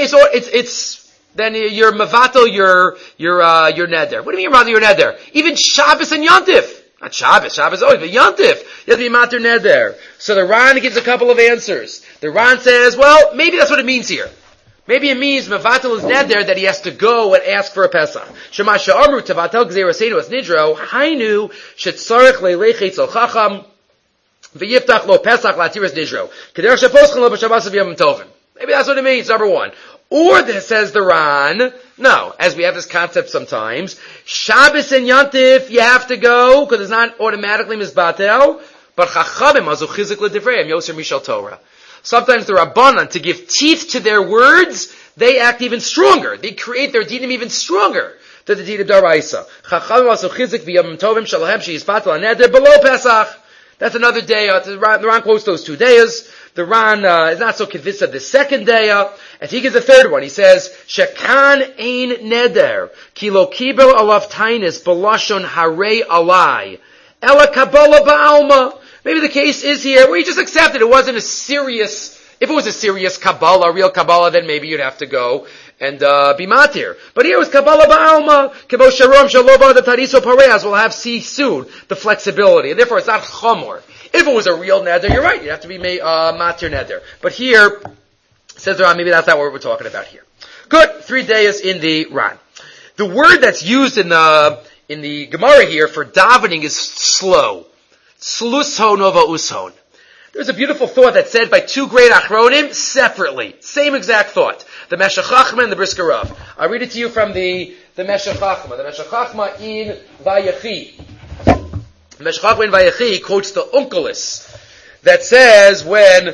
then you're mevatel your neder. What do you mean mevatel your neder? Even Shabbos and Yontif. Not Shabbos always, but Yontif. You have to be matir neder. So the Ran gives a couple of answers. The Ran says, well, maybe that's what it means here. Maybe it means mevatel is neder that he has to go and ask for a Pesach. Shema she'amru tevatel gzeiraseinu as nidro, hainu shetzarech leilech etzel chacham v'yiftach lo Pesach latiras nidro. K'derech sheposchen lo b'shabbos v'yom tovim. Maybe that's what it means, number one. Or says the Ran, no, as we have this concept sometimes, Shabbos and Yontif, you have to go, because it's not automatically mizbatel, but chachamim azu chizik l'divrei yoser mishal Torah. Sometimes the Rabbanan, to give teeth to their words, they act even stronger. They create their dinim even stronger than the din of Daraisa. Chachamim azu chizik v'yom tovim shalahem she'yizbatel aneder below Pesach. That's another day. The Ran quotes those 2 days. The Ran is not so convinced of the second day. And he gives a third one. He says, Shekan ein neder, ki lo kibel alav tainis belashon harei alai, ela kabbalah ba'alma. Maybe the case is here where he just accepted it wasn't if it was a serious Kabbalah, real Kabbalah, then maybe you'd have to go and be matir. But here it was Kabbalah ba'alma, kebo sharom shalova the tariso pareas. We'll see soon the flexibility. And therefore it's not chomor. If it was a real neder, you're right, you'd have to be matir neder. But here, says the Ran, maybe that's not what we're talking about here. Good. 3 days in the Ran. The word that's used in the Gemara here for davening is slow. Slushon ova ushon. There's a beautiful thought that's said by 2 great achronim separately. Same exact thought. The Meshech Chachma and the Brisker Rav. I'll read it to you from the Meshech Chachma. The Meshech Chachma in Vayechi. The Meshech Chachma in Vayechi quotes the Onkelos that says when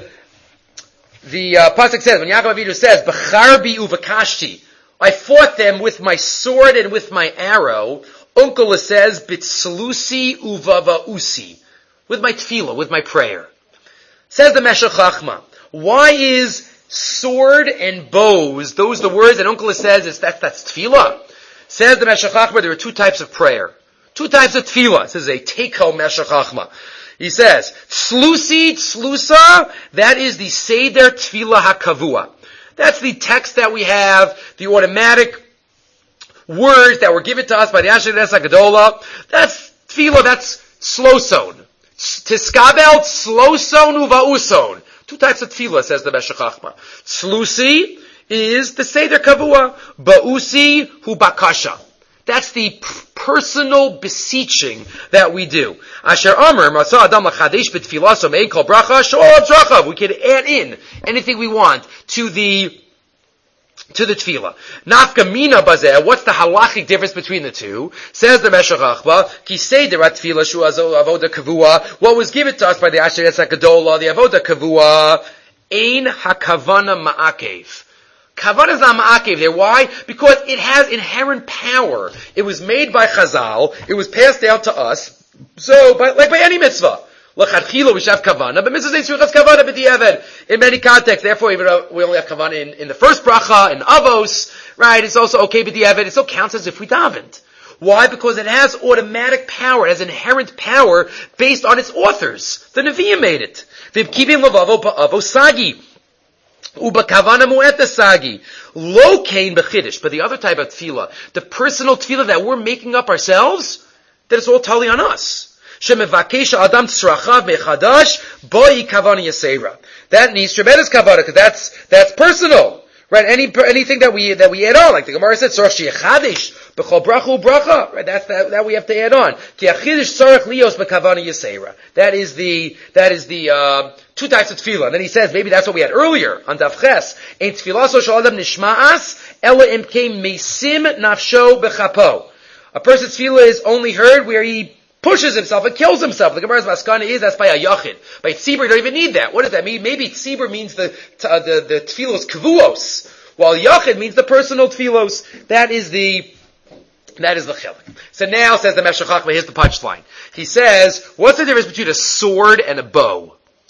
the pasuk says, when Yaakov Avinu says, "B'charbi uvakashti," I fought them with my sword and with my arrow. Onkelos says, "B'tzlusi uvavausi," with my tefillah, with my prayer. Says the Meshech Chachma, why is sword and bows, those the words that Onkelos says that's tefillah? Says the Meshech Chachma, there are 2 types of prayer. 2 types of tefillah. This is a take-home Meshech Chachma. He says, Tzlusa, that is the Seder Tefillah HaKavua. That's the text that we have, the automatic words that were given to us by the Asher Nes HaGadola. That's Tefillah, that's slow-son. Tiskabel, slow-son, uva'uson. 2 types of Tefillah, says the Meshech Chachma. Tzlusi is the Seder Kavua. Ba'usi hu bakasha. That's the personal beseeching that we do. Asher Amr, Masa Adam Lachadesh B'Tfilaso Me'ed Kol Bracha Shol Tzrachav. We can add in anything we want to the tefillah. Nafka mina bazeh. What's the halachic difference between the 2? Says the Meshech Chachma, Ki Seder Tefillah Shu Avoda Kavua. What was given to us by the Asher Nes HaGadola, the Avoda Kavua, Ein HaKavana Ma'akev. Kavanah is not ma'akev there. Why? Because it has inherent power. It was made by Chazal. It was passed down to us. So, like by any mitzvah. L'chadchila we should have kavanah, but mitzvah says kavanah b'di'evad in many contexts. Therefore, even though we only have kavanah in the first bracha, in Avos, right? It's also okay b'di'evad. It still counts as if we davened. Why? Because it has automatic power. It has inherent power based on its authors. The Nevi'im made it. V'kivim levavo ba'avo sagi. Uba kavana mu'eta sagi. Lo kain b'chidish. But the other type of tefillah, the personal tefillah that we're making up ourselves, that it's all totally on us. Shemevakesh adam tzrachav mechadash boi kavana yaseira. That needs tremendous kavana, because that's personal. Right? Anything that we add on, like the Gemara said, tzarach sheyechadesh b'chol bracha u'bracha. Right? That we have to add on. Ki achidish tzarach lios b'kavana yaseira. That is the 2 types of tefillah. And then he says, maybe that's what we had earlier on Daf Ches. Ein tefillah so shel adam nishma'as ela im kein mesim nafsho b'chapo. A person's tefillah is only heard where he pushes himself and kills himself. The Gemara's maskana is that's by a yachid. By tzibur, you don't even need that. What does that mean? Maybe tzibur means the tefillos kvuos, while yachid means the personal tefillos. That is the chilek. So now, says the Meshech Chachma, here's the punchline. He says, what's the difference between a sword and a bow?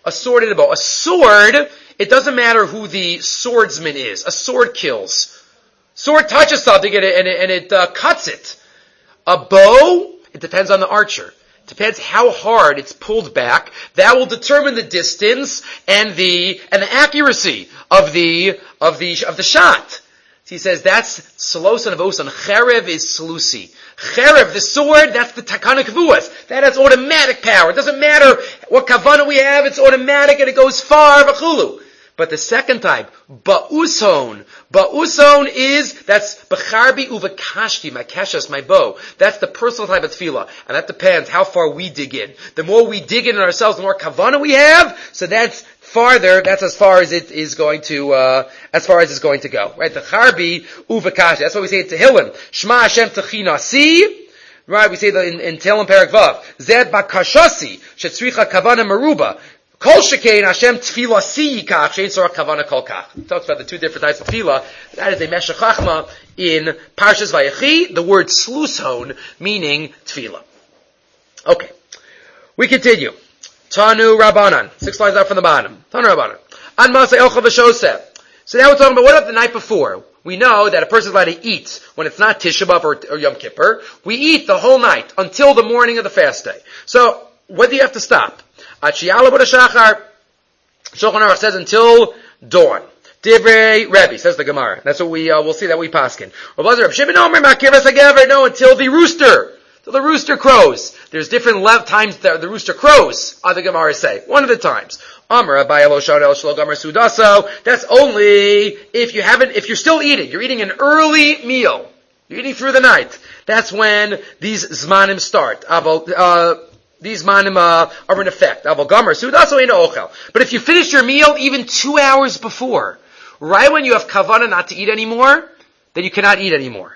a sword and a bow. A sword, it doesn't matter who the swordsman is. A sword kills. Sword touches something and it cuts it. A bow, it depends on the archer. It depends how hard it's pulled back. That will determine the distance and the accuracy of the shot. He says that's Salosan of Osan. Cherev is Salusi. Cherev, the sword, that's the Takana Kvuas. That has automatic power. It doesn't matter what kavana we have, it's automatic and it goes far, v'chulu. But the second type, Ba'uson. Ba'uson that's B'charbi uvakashti, my keshas, my bow. That's the personal type of tefillah. And that depends how far we dig in. The more we dig in ourselves, the more kavana we have, so that's farther, that's as far as it is going to, it's going to go. Right? The charbi uvakashti. That's what we say in Tehillim. Shema Hashem techinasi. Right? We say that in Tehillim Perek Vav. Zed bakashasi, shetzricha kavana meruba. Kol shekain Hashem tefillah si yikach shein sorach kavana kol kach. It talks about the two different types of tefillah. That is a meshech chachma in Parshas Vayechi. The word slushon meaning tefillah. Okay, we continue. Tanu Rabbanan, 6 lines out from the bottom. Tanu Rabbanan. An masay elcha v'shoseh. So now we're talking about what about the night before? We know that a person is allowed to eat when it's not Tisha B'Av or Yom Kippur. We eat the whole night until the morning of the fast day. So when do you have to stop? Achiyala b'da shachar, Shulchan Aruch says until dawn. Divrei Rebbe, says the Gemara. That's what we'll see that we paskin. Reb Shimon Omer makivas hagever, no, until the rooster crows. There's different times that the rooster crows, other Gemara say. One of the times. Amar Abaye lo shon el shlo gomer sudaso. That's only if you're still eating. You're eating an early meal. You're eating through the night. That's when these zmanim start. These manim are in effect. But if you finish your meal even 2 hours before, right when you have kavanah not to eat anymore, then you cannot eat anymore.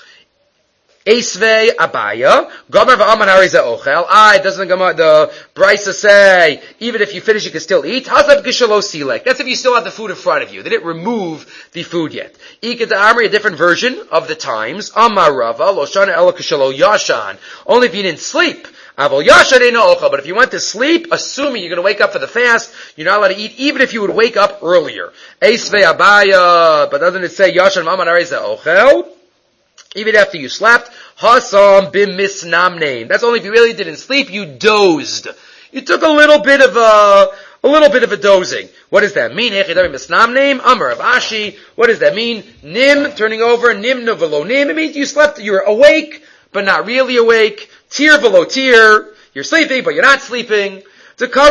Esvei abaya, gomer v'aman hariza ochel. Doesn't the Brisa say, even if you finish you can still eat? Hazav gishalo silek. That's if you still have the food in front of you. They didn't remove the food yet. Ikad amri, a different version of the times. Amar Rava, lo shana ela kishalo yashan. Only if you didn't sleep. But if you went to sleep, assuming you're going to wake up for the fast, you're not allowed to eat, even if you would wake up earlier. Esvei abaya, but doesn't it say Yashan Maman Areza Ochel? Even after you slept, Hasam bim misnamnein. That's only if you really didn't sleep, you dozed. You took a little bit of a dozing. What does that mean? Misnamnein, Amar of Ashi. What does that mean? Nim, turning over, nim novelo nim. It means you slept, you were awake, but not really awake. Tir velo tir. You're sleeping, but you're not sleeping. People,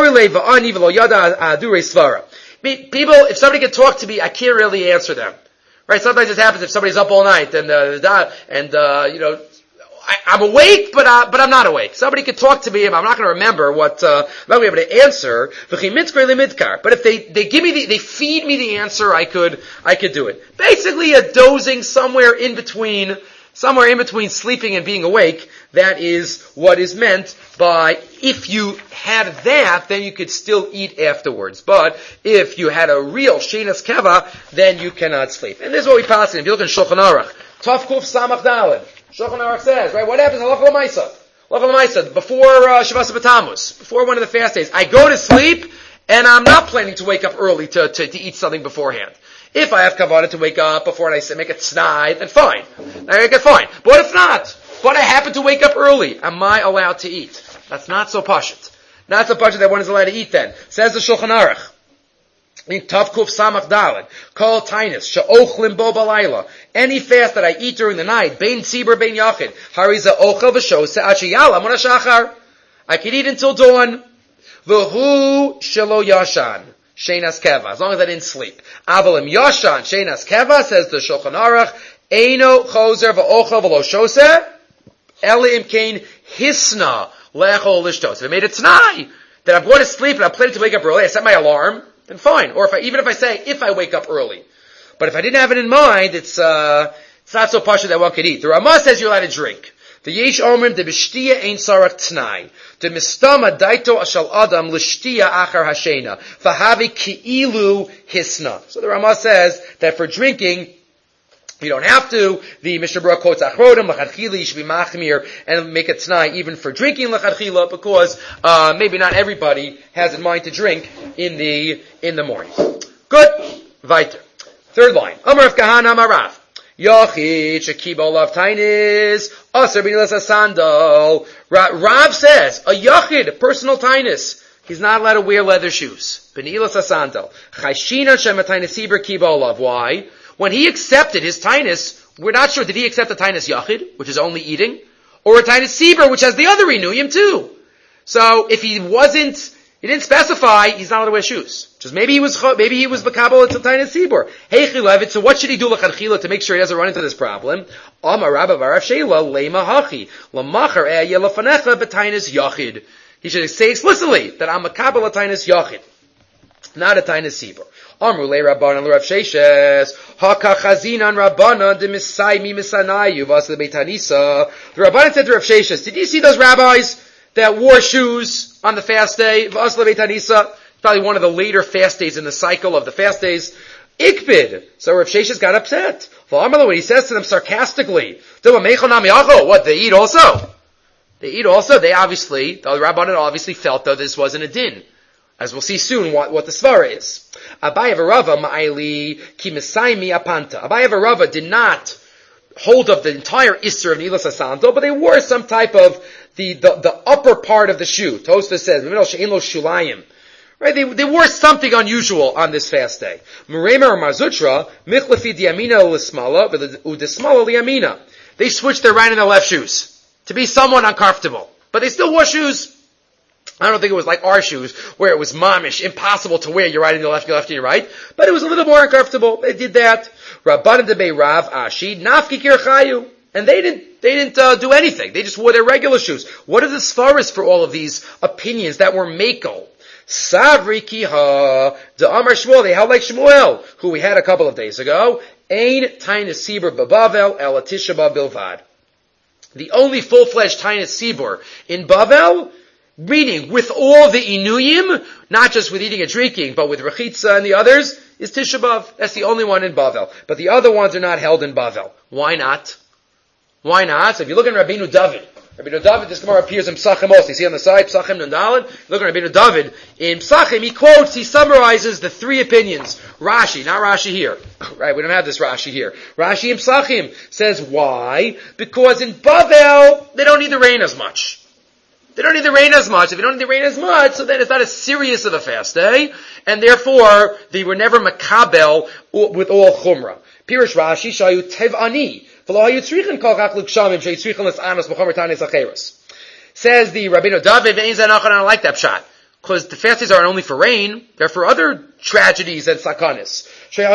if somebody can talk to me, I can't really answer them. Right? Sometimes it happens if somebody's up all night and I'm awake, but I'm not awake. Somebody could talk to me and I'm not going to remember what, I'm not going to be able to answer. But if they give me they feed me the answer, I could do it. Basically a dozing somewhere in between sleeping and being awake. That is what is meant by, if you had that, then you could still eat afterwards. But if you had a real Shenas Keva, then you cannot sleep. And this is what we pass in. If you look in Shulchan Aruch, Tov Kuf Samach Daled, Shulchan Aruch says, right, what happens in Halacha L'Maisa? Before Shavas B'Tammuz, before one of the fast days, I go to sleep, and I'm not planning to wake up early to eat something beforehand. If I have kavanah to wake up before and I make it snide, then fine. I make it fine. But what if not? But I happen to wake up early. Am I allowed to eat? That's not so pashut. Not so pashut that one is allowed to eat then. Says the Shulchan Aruch. In Tavkuf Samach Daled, Kol Tainus, She'ochlim Bo Balayla. Any fast that I eat during the night, Bein Tzibur, Bein Yachid, Hariza Ochel V'Shoseh, Achiyala, Mona Shachar. I can eat until dawn. V'hu Shelo Yashan. Sheinas Keva, as long as I didn't sleep. Avalim Yashan, Sheinas Keva, says the Shulchan Aruch, Eino Choser V'Ochel V'Lo Shoseh, Eli Imkain Hisna Lechol Lishtos. If I made it tonight, that I'm going to sleep and I'm planning to wake up early, I set my alarm, then fine. Or if I say, if I wake up early. But if I didn't have it in mind, it's not so pashut that one could eat. The Ramah says you're allowed to drink. The Yesh Omrim, the B'shtiya Ein Sarach T'nai. The Mistama Daito Ashal Adam L'shtiya Achar Hashena. Fahavi Ki'ilu Hisna. So the Ramah says that for drinking, You don't have to. The Mishnah Berurah quotes Achrodim, L'chadchila, you should be machmir, and make a t'nai even for drinking L'chadchila, because, maybe not everybody has in mind to drink in the morning. Good. Weiter. Third line. Amar of Kahana Amar Rav. Yochid shekibo lav tainis aser b'nilas asandal. Rav says, a yochid, personal tainis, he's not allowed to wear leather shoes. B'nilas asandal. Chayshina shematainis sibur kibo lav. Why? When he accepted his tainis, we're not sure, did he accept a tainis yachid, which is only eating, or a tainis sibur, which has the other renuyim too? So, if he didn't specify, he's not allowed to wear shoes. Just maybe he was b'kabel to tainis sibur. Hey chilevet, so what should he do l'chadchila to make sure he doesn't run into this problem? Amar Rabba Barav Sheila leima hachi l'machar e'yeh lefanecha b'tainis yachid. He should say explicitly that I'm a kabel a tainis yachid, not a tainis sibur. Amru le Rabbanan l'Rav Sheshes haka chazinan Rabbanan de misai mi misanayu vasle beitanisa. The Rabbanan said to Rav Sheshes, did you see those rabbis that wore shoes on the fast day? Vasle beitanisa, probably one of the later fast days in the cycle of the fast days. Ikbid. So Rav Sheshes got upset. When he says to them sarcastically, what, they eat also? They eat also. The Rabbanan obviously felt though this wasn't a din. As we'll see soon what the svara is. Abaye v'Rava ma'ili ki misaimi apanta. Abaye v'Rava did not hold of the entire Isser of Nilas Asandal, but they wore some type of the upper part of the shoe. Tosfos says, right? They wore something unusual on this fast day. Meremer or Marzutra, michlafi diamina l'smala, udesmala liamina. They switched their right and their left shoes to be somewhat uncomfortable, but they still wore shoes. I don't think it was like our shoes, where it was mamish, impossible to wear your right and your left and your right, but it was a little more uncomfortable. They did that. Rabbanan debei Rav Ashi, nafki kirchayu. And they didn't do anything. They just wore their regular shoes. What are the svaras for all of these opinions that were makel? Savri kiha, de Amar Shmuel, they held like Shmuel, who we had a couple of days ago. Ein tainis sibur babavel el Tisha B'Av bilvad. The only full-fledged tainis sibur in Bavel, meaning with all the inuyim, not just with eating and drinking, but with rechitza and the others, is Tisha B'Av. That's the only one in Bavel. But the other ones are not held in Bavel. Why not? Why not? So if you look at Rabbeinu David, this Gemara appears in Psachim also. You see on the side, Psachim Nandalin, look at Rabbeinu David. In Psachim, he summarizes the three opinions. Rashi, not Rashi here. Right, we don't have this Rashi here. Rashi in Psachim says why? Because in Bavel, they don't need the rain as much. They don't need the rain as much. If they don't need the rain as much, so then it's not as serious of a fast day, and therefore, they were never makabel with all chumrah. Pirish Rashi, shayu tev'ani. Says the Rabbeinu David, I don't like that pshat. Because the fast days aren't only for rain, they're for other tragedies and sakanis.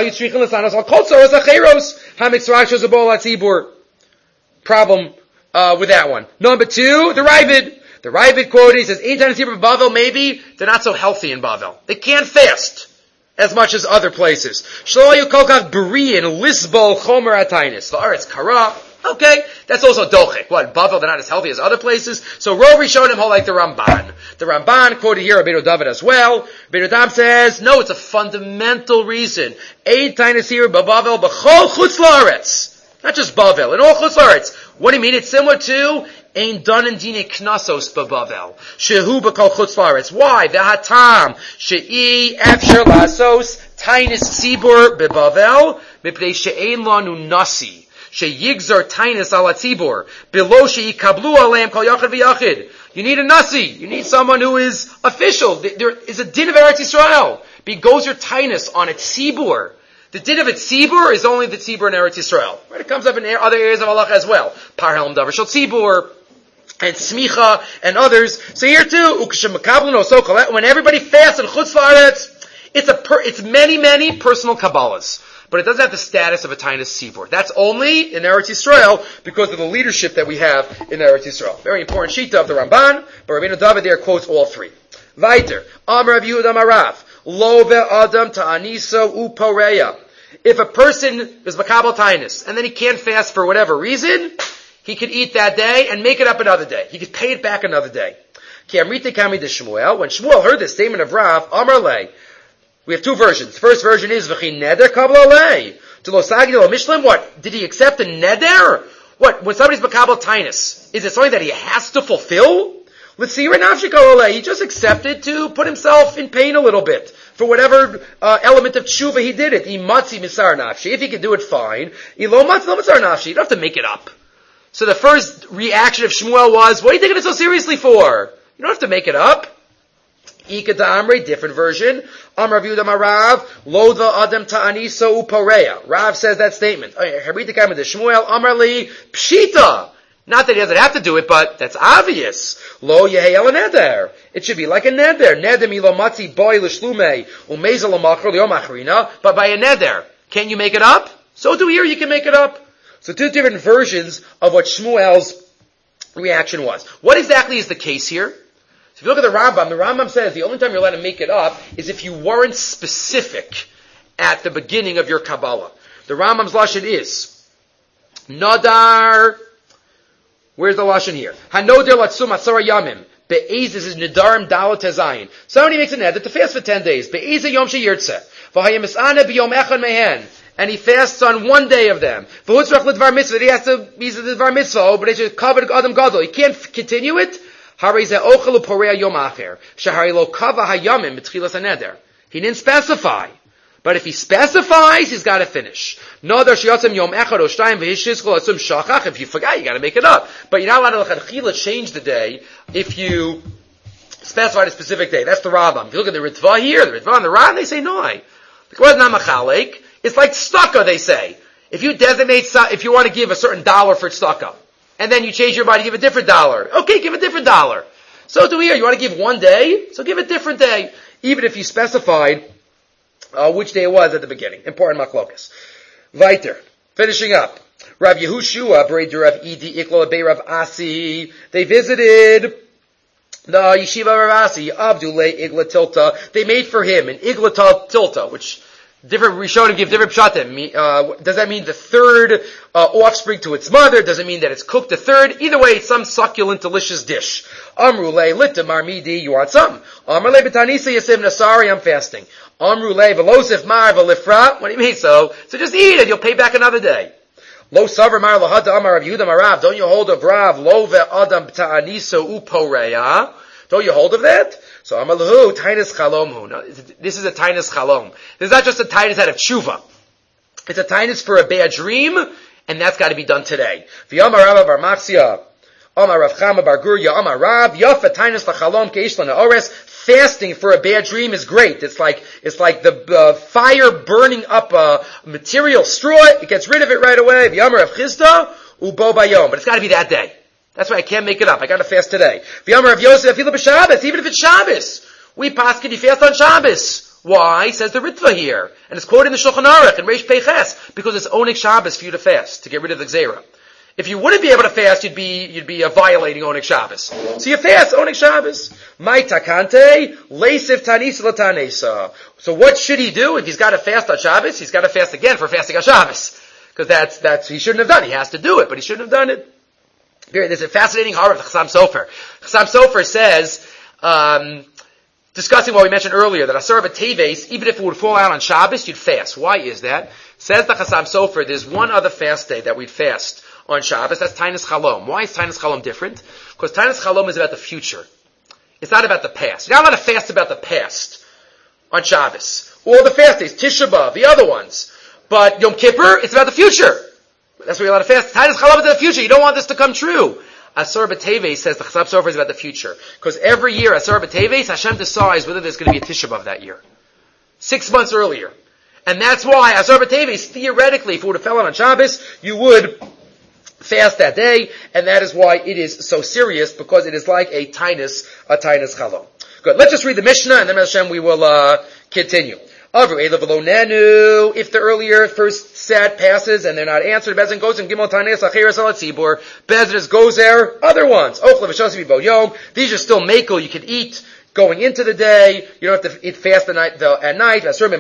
Problem with that one. Number two, the Ravid. The Ravid quote, he says, Bavel, maybe they're not so healthy in Bavel. They can't fast as much as other places. Shloyu kolkach berian lisbol chomer atainis. Va'aretz kara. Okay, that's also dochek. What, Bavel, they're not as healthy as other places? So Rovi showed him how like the Ramban. The Ramban quoted here Rabbeinu David as well. Rabbeinu David says, no, it's a fundamental reason. Eid tainis here b'Bavel b'chol chutz la'aretz. Not just Bavel, in all chutz la'aretz. What do you mean? It's similar to Ein danen dine knasos b'Bavel. Shehu b'kol chutz la'aretz. Why? V'hatam she'i efsher lasos tainis sibur b'Bavel mipnei she'ein lanu nasi sheyigzar tainis ala tzibur below she'ikablu aleim kol yachid v'yachid. You need a nasi. You need someone who is official. There is a din of Eretz Yisrael. Goes your tainis on a tzibur. The din of a tzibur is only the tzibur in Eretz Yisrael. Right? It comes up in other areas of halacha as well. Parhelm davar shel tzibur and smicha and others. So here too, when everybody fasts in chutz la'aretz, it's many personal kabbalas. But it doesn't have the status of a tainis sibur. That's only in Eretz Yisrael because of the leadership that we have in Eretz Yisrael. Very important shita of the Ramban, but Rabbeinu David there quotes all three. Weiter. Amar Rav Yehuda Marav. Lo ve'adam ta'anisa u'poreya. If a person is makabel tainis, and then he can't fast for whatever reason, he could eat that day and make it up another day. He could pay it back another day. Ki amrite kami de Shmuel. When Shmuel heard this statement of Rav, Amar le. We have two versions. The first version is v'chi neder kabla le. To lo sagi lo mishlim, what? Did he accept a neder? What? When somebody's makabel tainus, is it something that he has to fulfill? Let's see, he just accepted to put himself in pain a little bit for whatever element of tshuva he did it. If he can do it, fine. You don't have to make it up. So the first reaction of Shmuel was, what are you taking it so seriously for? You don't have to make it up. Ika Amri, different version. Amar Yehuda Marav, Lodha Adam Ta'anisa Upareya. Rav says that statement. Shmuel Amar Li Pshita. Not that he doesn't have to do it, but that's obvious. Lo Yehel Neder. It should be like a neder. Neder milo matzi boy l'shlume umeza l'machar l'yom achrina. But by a neder, can you make it up? So do here, you can make it up. So two different versions of what Shmuel's reaction was. What exactly is the case here? So if you look at the Rambam says the only time you're allowed to make it up is if you weren't specific at the beginning of your Kabbalah. The Rambam's lashon is Nadar. Where's the lashon here? Hanoder latzum asara yamim. Be'ez is nidarim dalat tezayin. Somebody makes a neder to fast for 10 days. Be'ez yom sheyirtze. V'hayim esana b'yom echad mehen. And he fasts on one day of them. V'hutzrach l'dvar mitzvah. He has to, he's a dvar mitzvah, but it's covered adam gadol. He can't continue it. Harei zeh ochel u'poreya yom acher. Shahari lo kava hayamim b'tchilas haneder. He didn't specify. But if he specifies, he's got to finish. If you forgot, you got to make it up. But you're not allowed to l'chadchila change the day if you specified a specific day. That's the Rambam. If you look at the Ritva here, the Ritva and the Ran, they say no. It's like tzedakah, they say. If you designate, if you want to give a certain dollar for tzedakah, and then you change your mind to give a different dollar, okay, give a different dollar. So do here. You want to give one day, so give a different day, even if you specified which day it was at the beginning. Important machlokas. Weiter. Finishing up. Rav Yehoshua, Breder Rav Idi, Ikla Bei Rav Asi. They visited the yeshiva Rav Asi, Abdullah Igla Tilta. They made for him an Igla Tilta, which different Rishonim give different pshatim. Does that mean the third offspring to its mother? Does it mean that it's cooked the third? Either way, it's some succulent, delicious dish. Amrulei litamar midi. You want some? Amrulei betanisa yasim nasari. I'm fasting. Amrulei velosif mar velifra. What do you mean? So just eat it. You'll pay back another day. Lo savar mar lahada amar Rav Yehuda Marav. Don't you hold of Rav lo ve'adam ta'anisa uporeya? Don't you hold of that? So amalahu tainus chalomhu. No, this is a tainus chalom. This is not just a tainus out of tshuva. It's a tainus for a bad dream, and that's got to be done today. V'yamar Rav bar Machsia, Amar Rav Chama bar Gurya, Amar Rav yafa tainus lachalom keish lanaores. Fasting for a bad dream is great. It's like the fire burning up material straw. It gets rid of it right away. V'yamar Rav Chisda ubo bayom. But it's got to be that day. That's why I can't make it up. I got to fast today. V'yamar Rav Yosef afilu b'Shabbos, even if it's Shabbos. We paskin, you fast on Shabbos. Why? Says the Ritva here. And it's quoted in the Shulchan Aruch and Reish Peiches, because it's Onik Shabbos for you to fast, to get rid of the Gzeira. If you wouldn't be able to fast, you'd be violating Onik Shabbos. So you fast Onik Shabbos. Mai takante, leisiv tanisa latanesa. So what should he do if he's got to fast on Shabbos? He's got to fast again for fasting on Shabbos. Because that's, he shouldn't have done it. He has to do it, but he shouldn't have done it. There's a fascinating horror of Chassam Sofer. Chassam Sofer says, discussing what we mentioned earlier, that Asar B'Teves, even if it would fall out on Shabbos, you'd fast. Why is that? Says the Chassam Sofer, there's one other fast day that we'd fast on Shabbos. That's Tainus Chalom. Why is Tainus Chalom different? Because Tainus Chalom is about the future. It's not about the past. You're not allowed to fast about the past on Shabbos. All the fast days, Tisha B'Av, the other ones. But Yom Kippur, it's about the future. That's why you're allowed to fast. Tainus Chalom is about the future. You don't want this to come true. Asar B'Teves says the Chassam Sofer is about the future. Because every year, Asar B'Teves, Hashem decides whether there's going to be a Tisha B'Av that year. 6 months earlier. And that's why Asar B'Teves, theoretically, if it would have fallen on Shabbos, you would fast that day, and that is why it is so serious, because it is like a Tainus Chalom. Good. Let's just read the Mishnah, and then Hashem we will continue. If the earlier first set passes and they're not answered, Bezin goes and Gimel Tainus Acheres Al Tzibur. Bezin goes there, other ones. These are still makel, you can eat. going into the day. You don't have to eat fast at night. And they're asur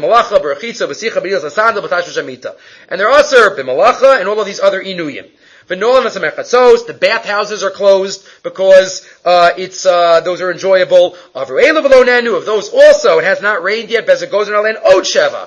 b'malacha and all of these other inuyim. The bathhouses are closed because those are enjoyable. Of those also, it has not rained yet. Bezek goes in our land. Od Sheva.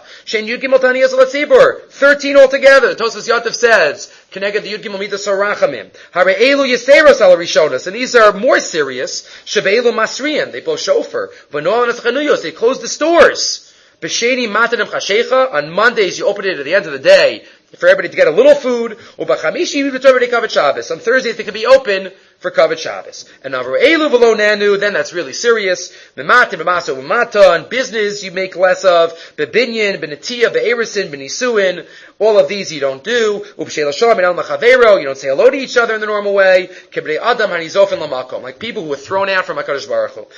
13 altogether. The Tosfos Yontif says, Keneged the Yud Gimel Midas Sarachamim. Hare Elu Yiseros Al Rishonos. And these are more serious. Shevelu Masriyan. They blow shofar. They close the stores. B'sheni Matanim Chashecha. On Mondays, you open it at the end of the day for everybody to get a little food. On Thursdays, they can be open for Kavod Shabbos. And then that's really serious. And business you make less of. Bebinyan, Benatiya, Be'erisin, Benisuin. All of these you don't do. You don't say hello to each other in the normal way. Like people who were thrown out from HaKadosh Baruch Hu.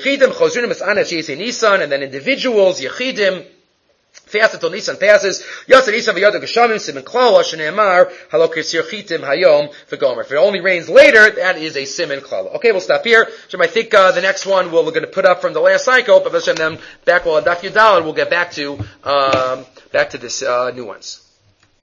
And then individuals, Yechidim, fast until Nisan passes. Yasser Nisan v'yadu geshamim simin klal shene'emar halo kirsir chitim hayom v'gomer. If it only rains later, that is a simin klal. Okay, we'll stop here. So I think the next one we're going to put up from the last cycle, but then back while Daf Yudal, we'll get back to this new ones.